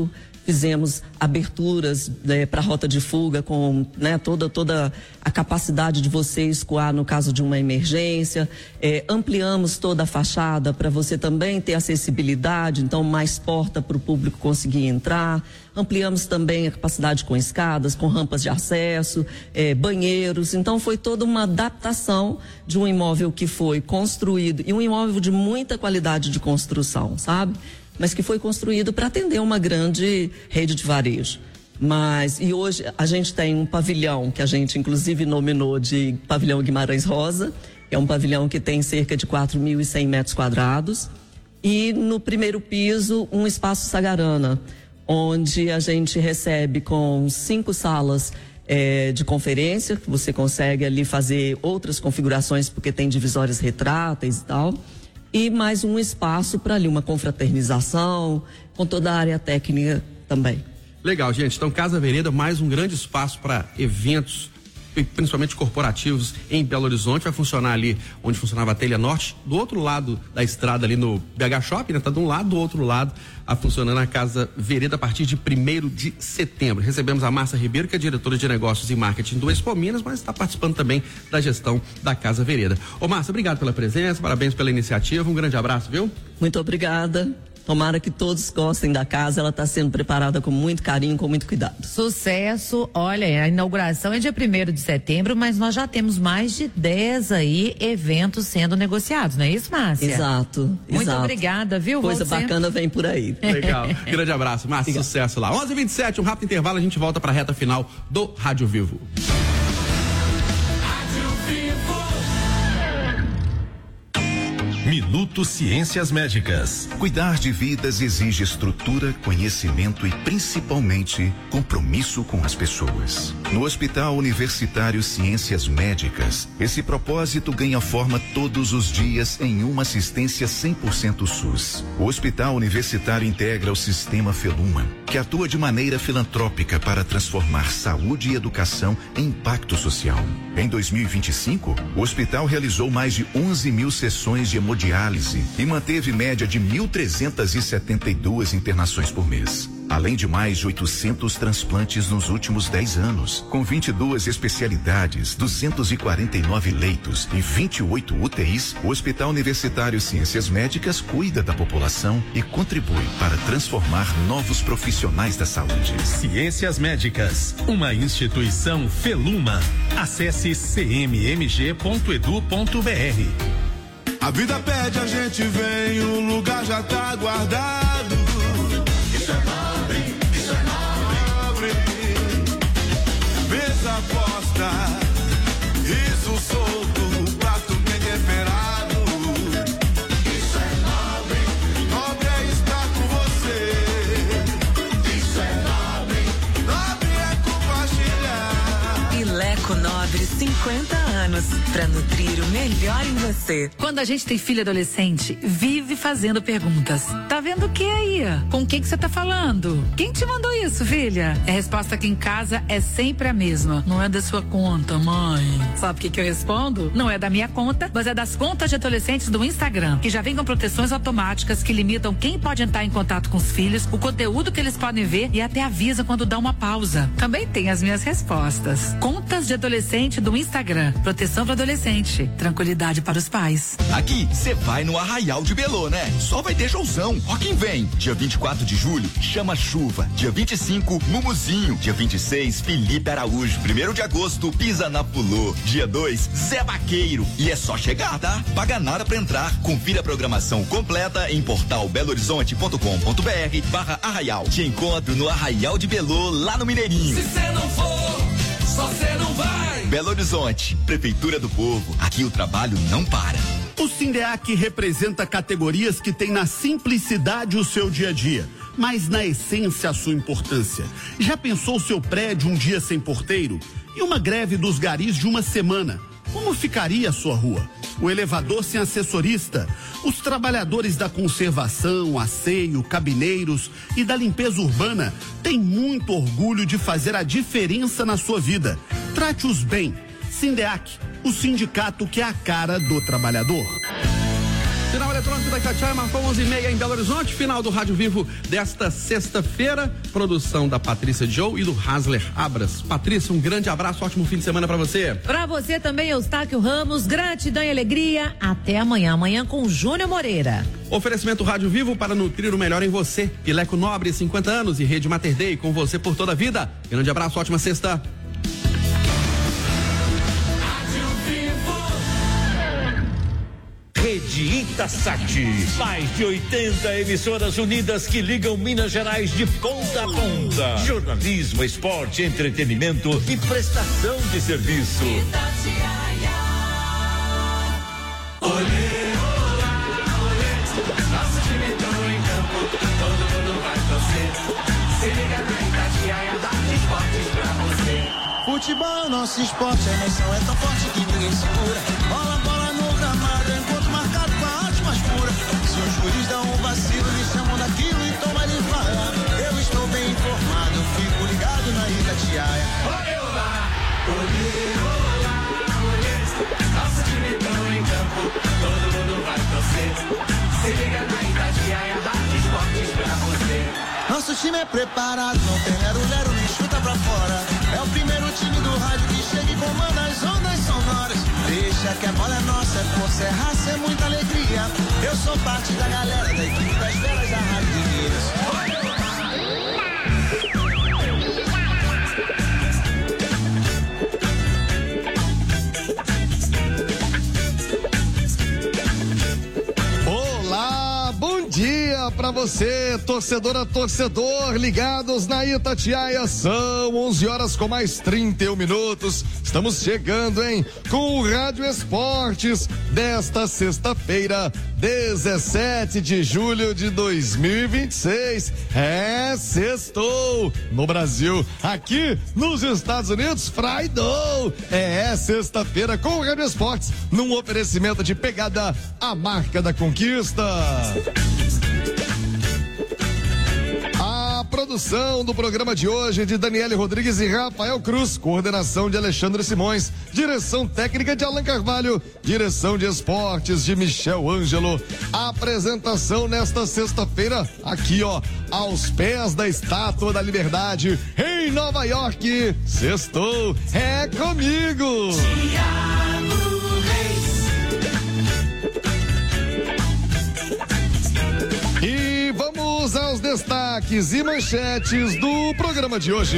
fizemos aberturas para rota de fuga com, né, toda a capacidade de você escoar no caso de uma emergência. Ampliamos toda a fachada para você também ter acessibilidade, então mais porta para o público conseguir entrar. Ampliamos também a capacidade com escadas, com rampas de acesso, banheiros. Então foi toda uma adaptação de um imóvel que foi construído, e um imóvel de muita qualidade de construção, sabe? Mas que foi construído para atender uma grande rede de varejo. E hoje a gente tem um pavilhão que a gente inclusive nominou de Pavilhão Guimarães Rosa. É um pavilhão que tem cerca de 4.100 metros quadrados. E no primeiro piso, um espaço Sagarana, onde a gente recebe com 5 salas de conferência, que você consegue ali fazer outras configurações, porque tem divisórias retráteis e tal. E mais um espaço para ali uma confraternização, com toda a área técnica também. Legal, gente. Então, Casa Vereda, mais um grande espaço para eventos, principalmente corporativos, em Belo Horizonte. Vai funcionar ali onde funcionava a Telha Norte, do outro lado da estrada, ali no BH Shopping, né? Tá de um lado, do outro lado, funcionando a Casa Vereda a partir de 1º de setembro. Recebemos a Márcia Ribeiro, que é diretora de negócios e marketing do Expo Minas, mas está participando também da gestão da Casa Vereda. Ô, Márcia, obrigado pela presença, parabéns pela iniciativa, um grande abraço, viu? Muito obrigada. Tomara que todos gostem da casa, ela está sendo preparada com muito carinho, com muito cuidado. Sucesso. Olha, a inauguração é dia 1º de setembro, mas nós já temos mais de 10 aí eventos sendo negociados, não é isso, Márcia? Exato. Muito obrigada, viu? Coisa bacana vem por aí. Legal. Grande abraço, Márcia, sucesso lá. 11h27, um rápido intervalo, a gente volta para a reta final do Rádio Vivo. Minuto Ciências Médicas. Cuidar de vidas exige estrutura, conhecimento e principalmente compromisso com as pessoas. No Hospital Universitário Ciências Médicas, esse propósito ganha forma todos os dias em uma assistência 100% SUS. O Hospital Universitário integra o sistema Feluma, que atua de maneira filantrópica para transformar saúde e educação em impacto social. Em 2025, o hospital realizou mais de 11 mil sessões de hemodiálise e manteve média de 1.372 internações por mês. Além de mais de 800 transplantes nos últimos 10 anos, com 22 especialidades, 249 leitos e 28 UTIs, o Hospital Universitário Ciências Médicas cuida da população e contribui para transformar novos profissionais da saúde. Ciências Médicas, uma instituição Feluma. Acesse cmmg.edu.br. A vida pede, a gente vem, o lugar já tá guardado. Isso é nobre, isso é nobre. Mesa posta, riso solto, prato bem temperado. Isso é nobre, nobre é estar com você. Isso é nobre, nobre é compartilhar. Ileco Nobre, 50 anos, pra nutrir o melhor em você. Quando a gente tem filho adolescente, vive fazendo perguntas. Tá vendo o que aí? Com quem que você tá falando? Quem te mandou isso, filha? A resposta aqui em casa é sempre a mesma. Não é da sua conta, mãe. Sabe o que eu respondo? Não é da minha conta, mas é das contas de adolescentes do Instagram, que já vem com proteções automáticas que limitam quem pode entrar em contato com os filhos, o conteúdo que eles podem ver e até avisa quando dá uma pausa. Também tem as minhas respostas. Contas de adolescente do Instagram. Proteção para adolescente. Tranquilidade para os pais. Aqui, você vai no Arraial de Belô, né? Só vai ter showzão. Ó quem vem. Dia 24 de julho, Chama Chuva. Dia 25, Mumuzinho. Dia 26, Felipe Araújo. 1º de agosto, Pisa na Pulô. Dia 2, Zé Vaqueiro. E é só chegar, tá? Paga nada pra entrar. Confira a programação completa em portal belohorizonte.com.br/Arraial. Te encontro no Arraial de Belô, lá no Mineirinho. Se você não for, só você não vai. Belo Horizonte, Prefeitura do Povo. Aqui o trabalho não para. O Sindeac representa categorias que têm na simplicidade o seu dia a dia, mas na essência a sua importância. Já pensou seu prédio um dia sem porteiro? E uma greve dos garis de uma semana? Como ficaria a sua rua? O elevador sem assessorista? Os trabalhadores da conservação, asseio, cabineiros e da limpeza urbana têm muito orgulho de fazer a diferença na sua vida. Trate-os bem. Sindeac, o sindicato que é a cara do trabalhador. Sinal eletrônico da Itatiaia marcou 11h30 em Belo Horizonte. Final do Rádio Vivo desta sexta-feira. Produção da Patrícia Joe e do Hasler Abras. Patrícia, um grande abraço, ótimo fim de semana pra você. Pra você também, Eustáquio Ramos, gratidão e alegria. Até amanhã. Amanhã com Júnior Moreira. Oferecimento Rádio Vivo para nutrir o melhor em você. Pileco Nobre, 50 anos e Rede Mater Dei, com você por toda a vida. Grande abraço, ótima sexta. Rede Itasat, mais de 80 emissoras unidas que ligam Minas Gerais de ponta a ponta. Jornalismo, esporte, entretenimento e prestação de serviço. Olê, olá, olê, nosso time entrou em campo, todo mundo vai torcer. Se liga na Itatiaia, dá esportes pra você. Futebol é nosso esporte, a emoção é tão forte que ninguém segura. Bola no gramado, enquanto marcado com a arte mais pura. Se os juiz dão um vacilo, me chamam daquilo, então vai lhe falar. Eu estou bem informado, fico ligado na Itatiaia. Olê, olá, olê, olá, olê, nosso time entrou em campo, todo mundo vai torcer. Se liga na Itatiaia, dá esportes pra você. Nosso time é preparado, não tem lero-lero nem chuta pra fora. É o primeiro time do rádio que chega e comanda as ondas sonoras. Deixa que a bola é nossa, é força, é raça, é muita alegria. Eu sou parte da galera da equipe das velas da Rádio de Minas. Bom dia pra você, torcedora, torcedor, ligados na Itatiaia. São 11 horas com mais 31 minutos. Estamos chegando, hein? Com o Rádio Esportes desta sexta-feira, 17 de julho de 2026. É, sextou no Brasil. Aqui nos Estados Unidos, Friday. É sexta-feira com o Rádio Esportes, num oferecimento de Pegada, a marca da conquista. A produção do programa de hoje é de Daniele Rodrigues e Rafael Cruz, coordenação de Alexandre Simões, direção técnica de Alan Carvalho, direção de esportes de Michel Ângelo. A apresentação nesta sexta-feira, aqui ó, aos pés da Estátua da Liberdade, em Nova York. Sextou, é comigo! E vamos aos destaques e manchetes do programa de hoje.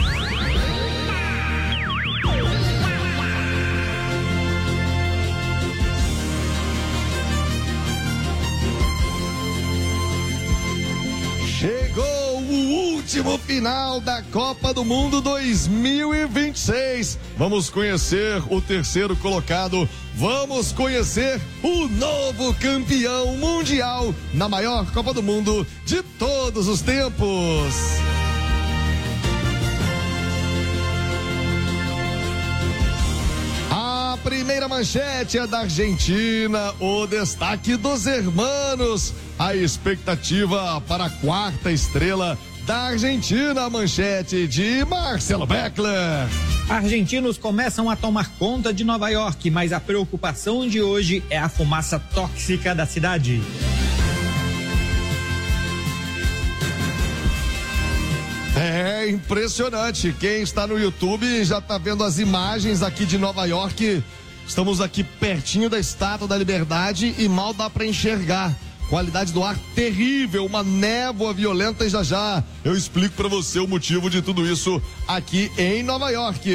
Chegou o último final da Copa do Mundo 2026. Vamos conhecer o terceiro colocado. Vamos conhecer o novo campeão mundial na maior Copa do Mundo de todos os tempos. A primeira manchete é da Argentina, o destaque dos hermanos. A expectativa para a quarta estrela da Argentina, a manchete de Marcelo Beckler. Argentinos começam a tomar conta de Nova York, mas a preocupação de hoje é a fumaça tóxica da cidade. É impressionante. Quem está no YouTube já está vendo as imagens aqui de Nova York. Estamos aqui pertinho da Estátua da Liberdade e mal dá para enxergar. Qualidade do ar terrível, uma névoa violenta e já eu explico para você o motivo de tudo isso aqui em Nova York.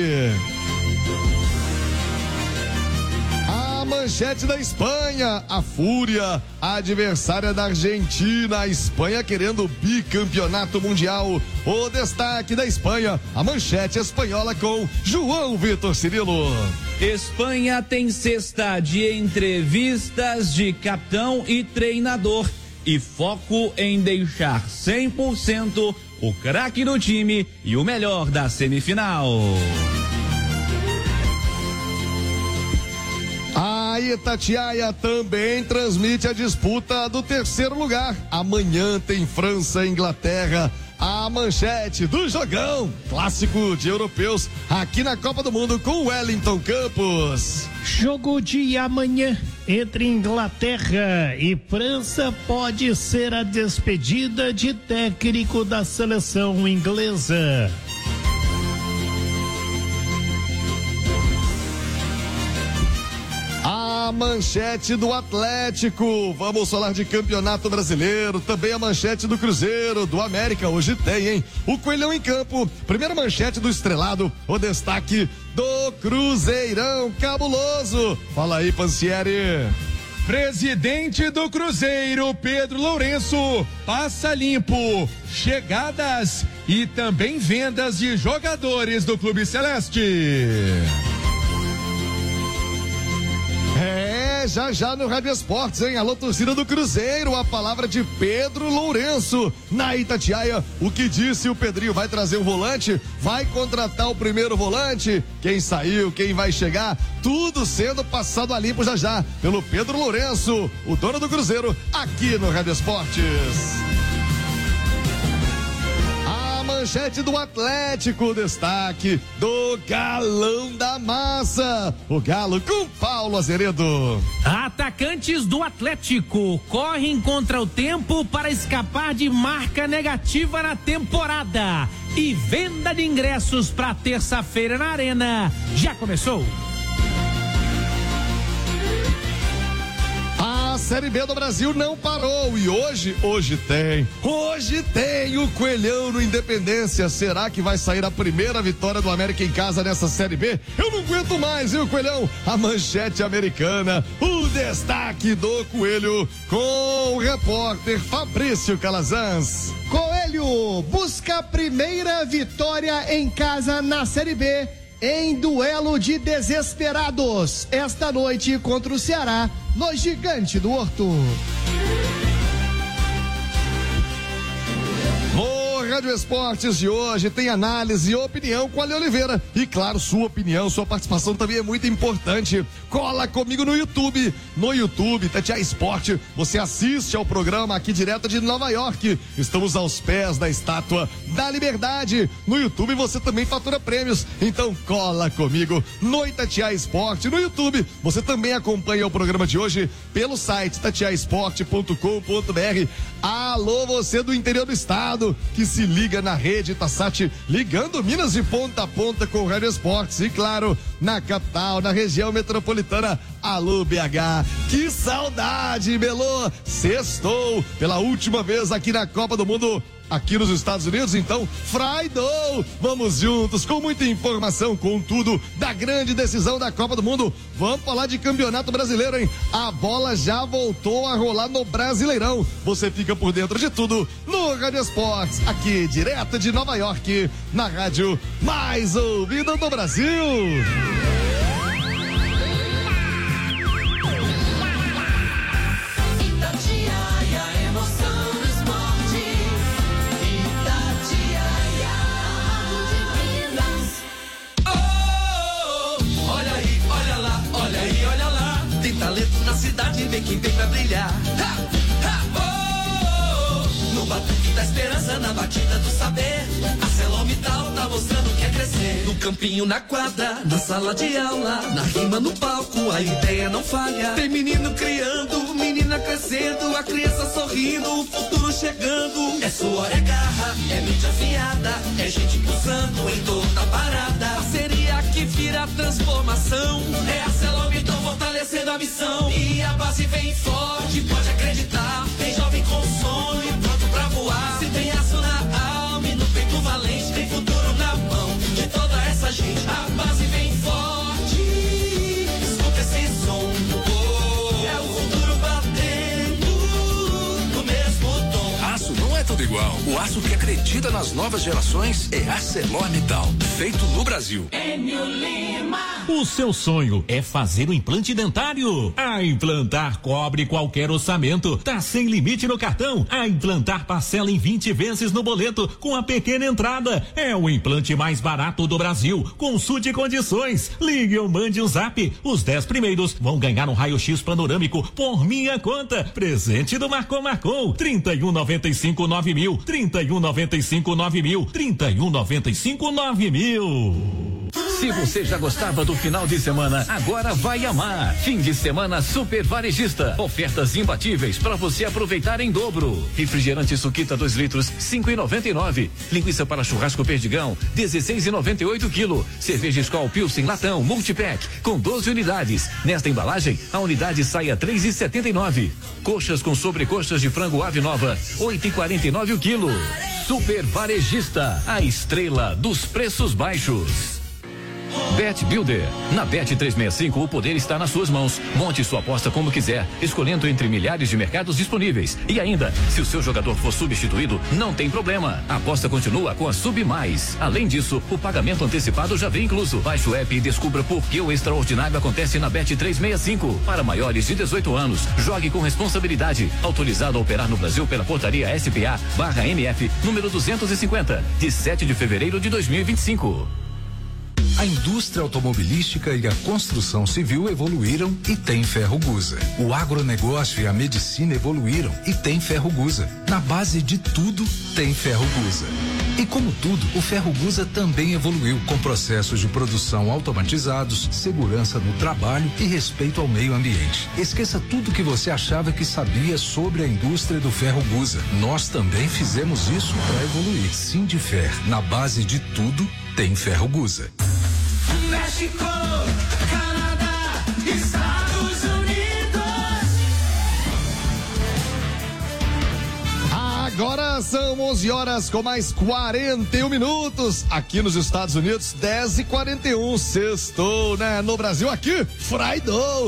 A manchete da Espanha, a Fúria, a adversária da Argentina, a Espanha querendo o bicampeonato mundial. O destaque da Espanha, a manchete espanhola com João Vitor Cirilo. Espanha tem cesta de entrevistas de capitão e treinador e foco em deixar 100% o craque do time e o melhor da semifinal. A Itatiaia também transmite a disputa do terceiro lugar. Amanhã tem França e Inglaterra. A manchete do jogão, clássico de europeus, aqui na Copa do Mundo com Wellington Campos. Jogo de amanhã entre Inglaterra e França pode ser a despedida de técnico da seleção inglesa. A manchete do Atlético, vamos falar de Campeonato Brasileiro, também a manchete do Cruzeiro, do América, hoje tem, hein? O Coelhão em campo, primeira manchete do Estrelado, o destaque do Cruzeirão cabuloso. Fala aí, Pansieri. Presidente do Cruzeiro, Pedro Lourenço, passa limpo chegadas e também vendas de jogadores do Clube Celeste. Já no Rádio Esportes, hein? Alô, torcida do Cruzeiro, a palavra de Pedro Lourenço na Itatiaia. O que disse o Pedrinho? Vai trazer um volante? Vai contratar o primeiro volante? Quem saiu? Quem vai chegar? Tudo sendo passado a limpo já pelo Pedro Lourenço, o dono do Cruzeiro, aqui no Rádio Esportes. Manchete do Atlético, destaque do Galão da Massa, o Galo com Paulo Azeredo. Atacantes do Atlético correm contra o tempo para escapar de marca negativa na temporada e venda de ingressos para terça-feira na Arena já começou. A Série B do Brasil não parou e hoje tem o Coelhão no Independência. Será que vai sair a primeira vitória do América em casa nessa Série B? Eu não aguento mais, viu, Coelhão? A manchete americana, o destaque do Coelho com o repórter Fabrício Calazans. Coelho busca a primeira vitória em casa na Série B em duelo de desesperados esta noite contra o Ceará no Gigante do Horto. No Rádio Esportes de hoje tem análise e opinião com a Ale Oliveira. E claro, sua opinião, sua participação também é muito importante. Cola comigo no YouTube. No YouTube, Itatiaia Esporte, você assiste ao programa aqui direto de Nova York. Estamos aos pés da Estátua da Liberdade. No YouTube você também fatura prêmios. Então cola comigo no Itatiaia Esporte. No YouTube você também acompanha o programa de hoje pelo site itatiaesporte.com.br. Alô, você do interior do estado que se liga na rede Itasat, ligando Minas de ponta a ponta com o Rádio Esportes. E claro, na capital, na região metropolitana, alô BH, que saudade, Belô, sextou pela última vez aqui na Copa do Mundo, aqui nos Estados Unidos. Então, Friday, vamos juntos com muita informação, com tudo da grande decisão da Copa do Mundo. Vamos falar de Campeonato Brasileiro, hein? A bola já voltou a rolar no Brasileirão. Você fica por dentro de tudo no Rádio Esportes, aqui direto de Nova York, na rádio mais ouvida do Brasil. Na cidade vem quem vem pra brilhar. No batuque da esperança, na batida do saber, a ArcelorMittal tá mostrando que é crescer. No campinho, na quadra, na sala de aula, na rima, no palco, a ideia não falha. Tem menino criando, menina crescendo, a criança sorrindo, o futuro chegando. É suor, é garra, é mente afiada, é gente pulsando em toda parada. Parceria que vira transformação, é a ArcelorMittal fortalecendo a missão. E a base vem forte, pode acreditar, tem jovem com sonho pronto pra voar. Se tem aço na alma e no peito valente, tem futuro na mão de toda essa gente. A base vem forte, escuta esse som, é o futuro batendo no mesmo tom. Aço não é tudo igual. O aço que acredita nas novas gerações é ArcelorMittal, feito no Brasil. Enio Lima. O seu sonho é fazer um implante dentário? A Implantar cobre qualquer orçamento. Tá sem limite no cartão. A Implantar parcela em 20 vezes no boleto com a pequena entrada. É o implante mais barato do Brasil. Consulte condições. Ligue ou mande um zap. Os 10 primeiros vão ganhar um raio-x panorâmico por minha conta. Presente do Marcou. 3195-9000. 3195-9000. 3195-9000. Se você já gostava do final de semana, agora vai amar. Fim de semana Super Varejista. Ofertas imbatíveis para você aproveitar em dobro. Refrigerante Suquita 2 litros, 5,99. Linguiça para churrasco Perdigão, 16,98 quilo. Cerveja Skol Pilsen Latão Multipack com 12 unidades. Nesta embalagem, a unidade sai a 3,79. Coxas com sobrecoxas de frango ave nova, 8,49 o quilo. Super Varejista, a estrela dos preços baixos. Bet Builder. Na Bet 365 o poder está nas suas mãos. Monte sua aposta como quiser, escolhendo entre milhares de mercados disponíveis. E ainda, se o seu jogador for substituído, não tem problema. A aposta continua com a Sub Mais. Além disso, o pagamento antecipado já vem incluso. Baixe o app e descubra por que o extraordinário acontece na Bet 365. Para maiores de 18 anos, jogue com responsabilidade. Autorizado a operar no Brasil pela portaria SPA/MF, número 250, de 7 de fevereiro de 2025. A indústria automobilística e a construção civil evoluíram e tem Ferrogusa. O agronegócio e a medicina evoluíram e tem Ferrogusa. Na base de tudo, tem Ferrogusa. E como tudo, o Ferrogusa também evoluiu com processos de produção automatizados, segurança no trabalho e respeito ao meio ambiente. Esqueça tudo que você achava que sabia sobre a indústria do Ferrogusa. Nós também fizemos isso para evoluir. Sindifer, na base de tudo, tem Ferrogusa. México, Canadá, Estados Unidos. Agora são 11 horas com mais 41 minutos. Aqui nos Estados Unidos, 10h41. Sextou, né? No Brasil, aqui, Friday.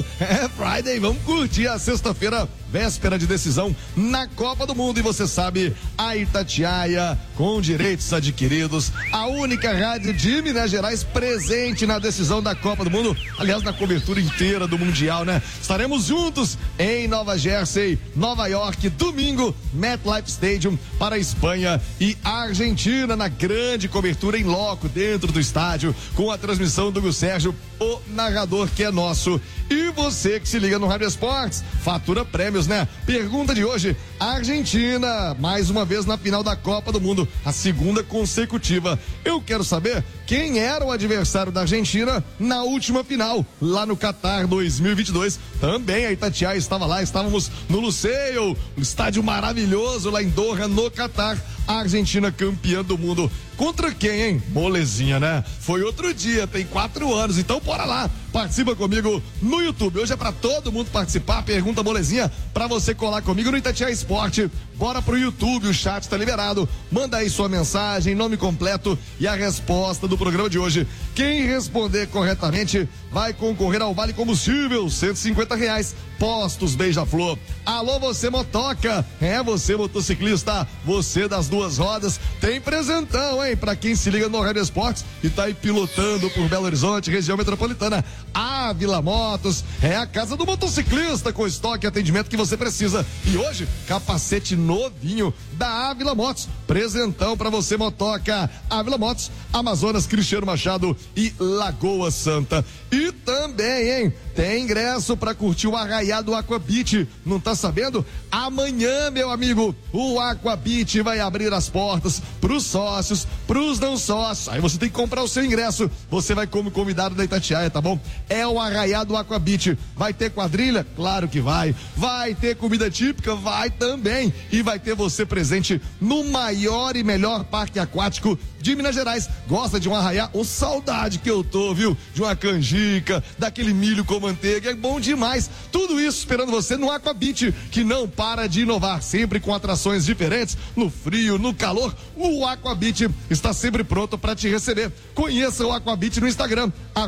É Friday. Vamos curtir a sexta-feira, véspera de decisão na Copa do Mundo. E você sabe, a Itatiaia, com direitos adquiridos, a única rádio de Minas Gerais presente na decisão da Copa do Mundo, aliás, na cobertura inteira do Mundial, né? Estaremos juntos em Nova Jersey, Nova York, domingo, MetLife Stadium, para a Espanha e a Argentina, na grande cobertura em loco, dentro do estádio, com a transmissão do Hugo Sérgio, o narrador que é nosso. E você que se liga no Rádio Esportes, fatura prêmios, né? Pergunta de hoje: a Argentina, mais uma vez na final da Copa do Mundo, a segunda consecutiva. Eu quero saber quem era o adversário da Argentina na última final, lá no Catar 2022. Também a Itatiaia estava lá, estávamos no Lusail, um estádio maravilhoso lá em Doha, no Catar. A Argentina campeã do mundo. Contra quem, hein? Molezinha, né? Foi outro dia, tem 4 anos. Então bora lá, participa comigo no YouTube. Hoje é pra todo mundo participar. Pergunta Molezinha pra você colar comigo no Itatiaia Esporte. Bora pro YouTube, o chat tá liberado. Manda aí sua mensagem, nome completo e a resposta do programa de hoje. Quem responder corretamente vai concorrer ao Vale Combustível, R$150. Postos Beija-Flor. Alô, você motoca, você motociclista, você das duas rodas, tem presentão, hein? Pra quem se liga no Rádio Esportes e tá aí pilotando por Belo Horizonte, região metropolitana. Ávila Motos é a casa do motociclista, com estoque e atendimento que você precisa. E hoje, capacete novinho da Ávila Motos. Presentão pra você, motoca. Ávila Motos, Amazonas, Cristiano Machado e Lagoa Santa. E também, hein? Tem ingresso pra curtir o Arraiá do Aqua Beach. Não tá sabendo? Amanhã, meu amigo, o Aqua Beach vai abrir as portas pros sócios, pros não sócios. Aí você tem que comprar o seu ingresso. Você vai como convidado da Itatiaia, tá bom? É o Arraiá do Aqua Beach. Vai ter quadrilha? Claro que vai. Vai ter comida típica? Vai também. E vai ter você presente no maior e melhor parque aquático de Minas Gerais. Gosta de um arraiá? Ô, saudade que eu tô, viu? De uma canjica, daquele milho com manteiga, é bom demais. Tudo isso esperando você no Aqua Beach, que não para de inovar, sempre com atrações diferentes, no frio, no calor. O Aqua Beach está sempre pronto para te receber. Conheça o Aqua Beach no Instagram,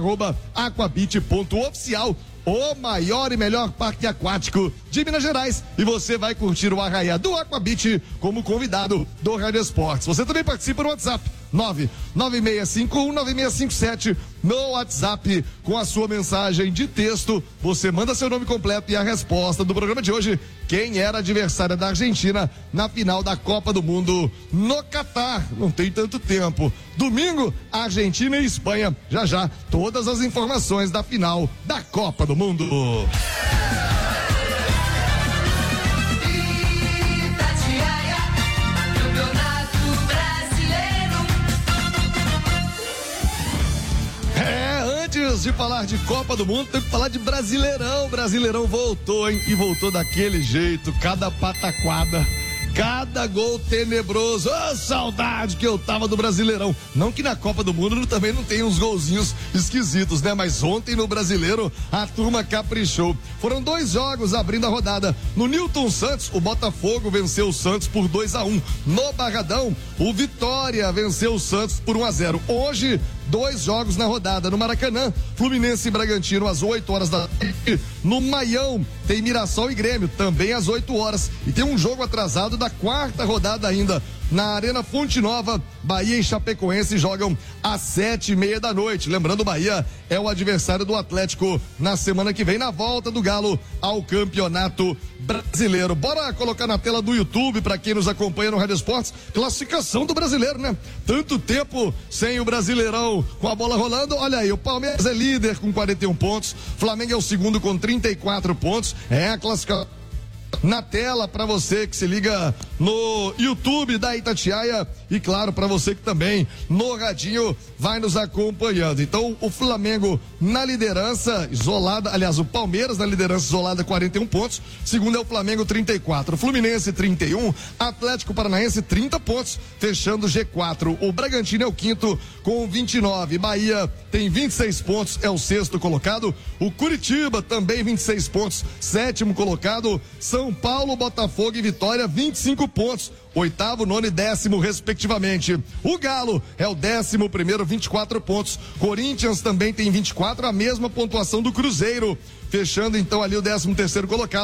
@aquabeach.oficial. O maior e melhor parque aquático de Minas Gerais. E você vai curtir o Arraiá do Aqua Beach como convidado do Rádio Esportes. Você também participa no WhatsApp, 996519657 no WhatsApp com a sua mensagem de texto. Você manda seu nome completo e a resposta do programa de hoje. Quem era adversária da Argentina na final da Copa do Mundo no Catar? Não tem tanto tempo. Domingo, Argentina e Espanha. Já já, todas as informações da final da Copa do Mundo. Antes de falar de Copa do Mundo, tem que falar de Brasileirão. Brasileirão voltou, hein? E voltou daquele jeito, cada pataquada, cada gol tenebroso. Oh, saudade que eu tava do Brasileirão. Não que na Copa do Mundo também não tem uns golzinhos esquisitos, né? Mas ontem no Brasileiro a turma caprichou. Foram 2 jogos abrindo a rodada. No Newton Santos, o Botafogo venceu o Santos por 2-1. No Barradão, o Vitória venceu o Santos por 1-0. Hoje, 2 jogos na rodada. No Maracanã, Fluminense e Bragantino às 8 horas da tarde. No Maião tem Mirassol e Grêmio, também às 8 horas. E tem um jogo atrasado da 4ª rodada ainda. Na Arena Fonte Nova, Bahia e Chapecoense jogam às 7:30 da noite. Lembrando, o Bahia é o adversário do Atlético na semana que vem, na volta do Galo ao Campeonato Brasileiro. Bora colocar na tela do YouTube, para quem nos acompanha no Rádio Esportes, classificação do Brasileiro, né? Tanto tempo sem o Brasileirão com a bola rolando. Olha aí, o Palmeiras é líder com 41 pontos, Flamengo é o segundo com 34 pontos. É a classificação na tela para você que se liga no YouTube da Itatiaia e claro para você que também no radinho vai nos acompanhando. Então o Flamengo na liderança isolada, aliás o Palmeiras na liderança isolada 41 pontos, segundo é o Flamengo 34, Fluminense 31, Atlético Paranaense 30 pontos, fechando o G4. O Bragantino é o quinto com 29, Bahia tem 26 pontos, é o sexto colocado, o Curitiba também 26 pontos, sétimo colocado, São Paulo, Botafogo e Vitória 25 pontos, 8º, 9º e 10º respectivamente. O Galo é o 11º, 24 pontos. Corinthians também tem 24, a mesma pontuação do Cruzeiro. Fechando então ali o 13º colocado.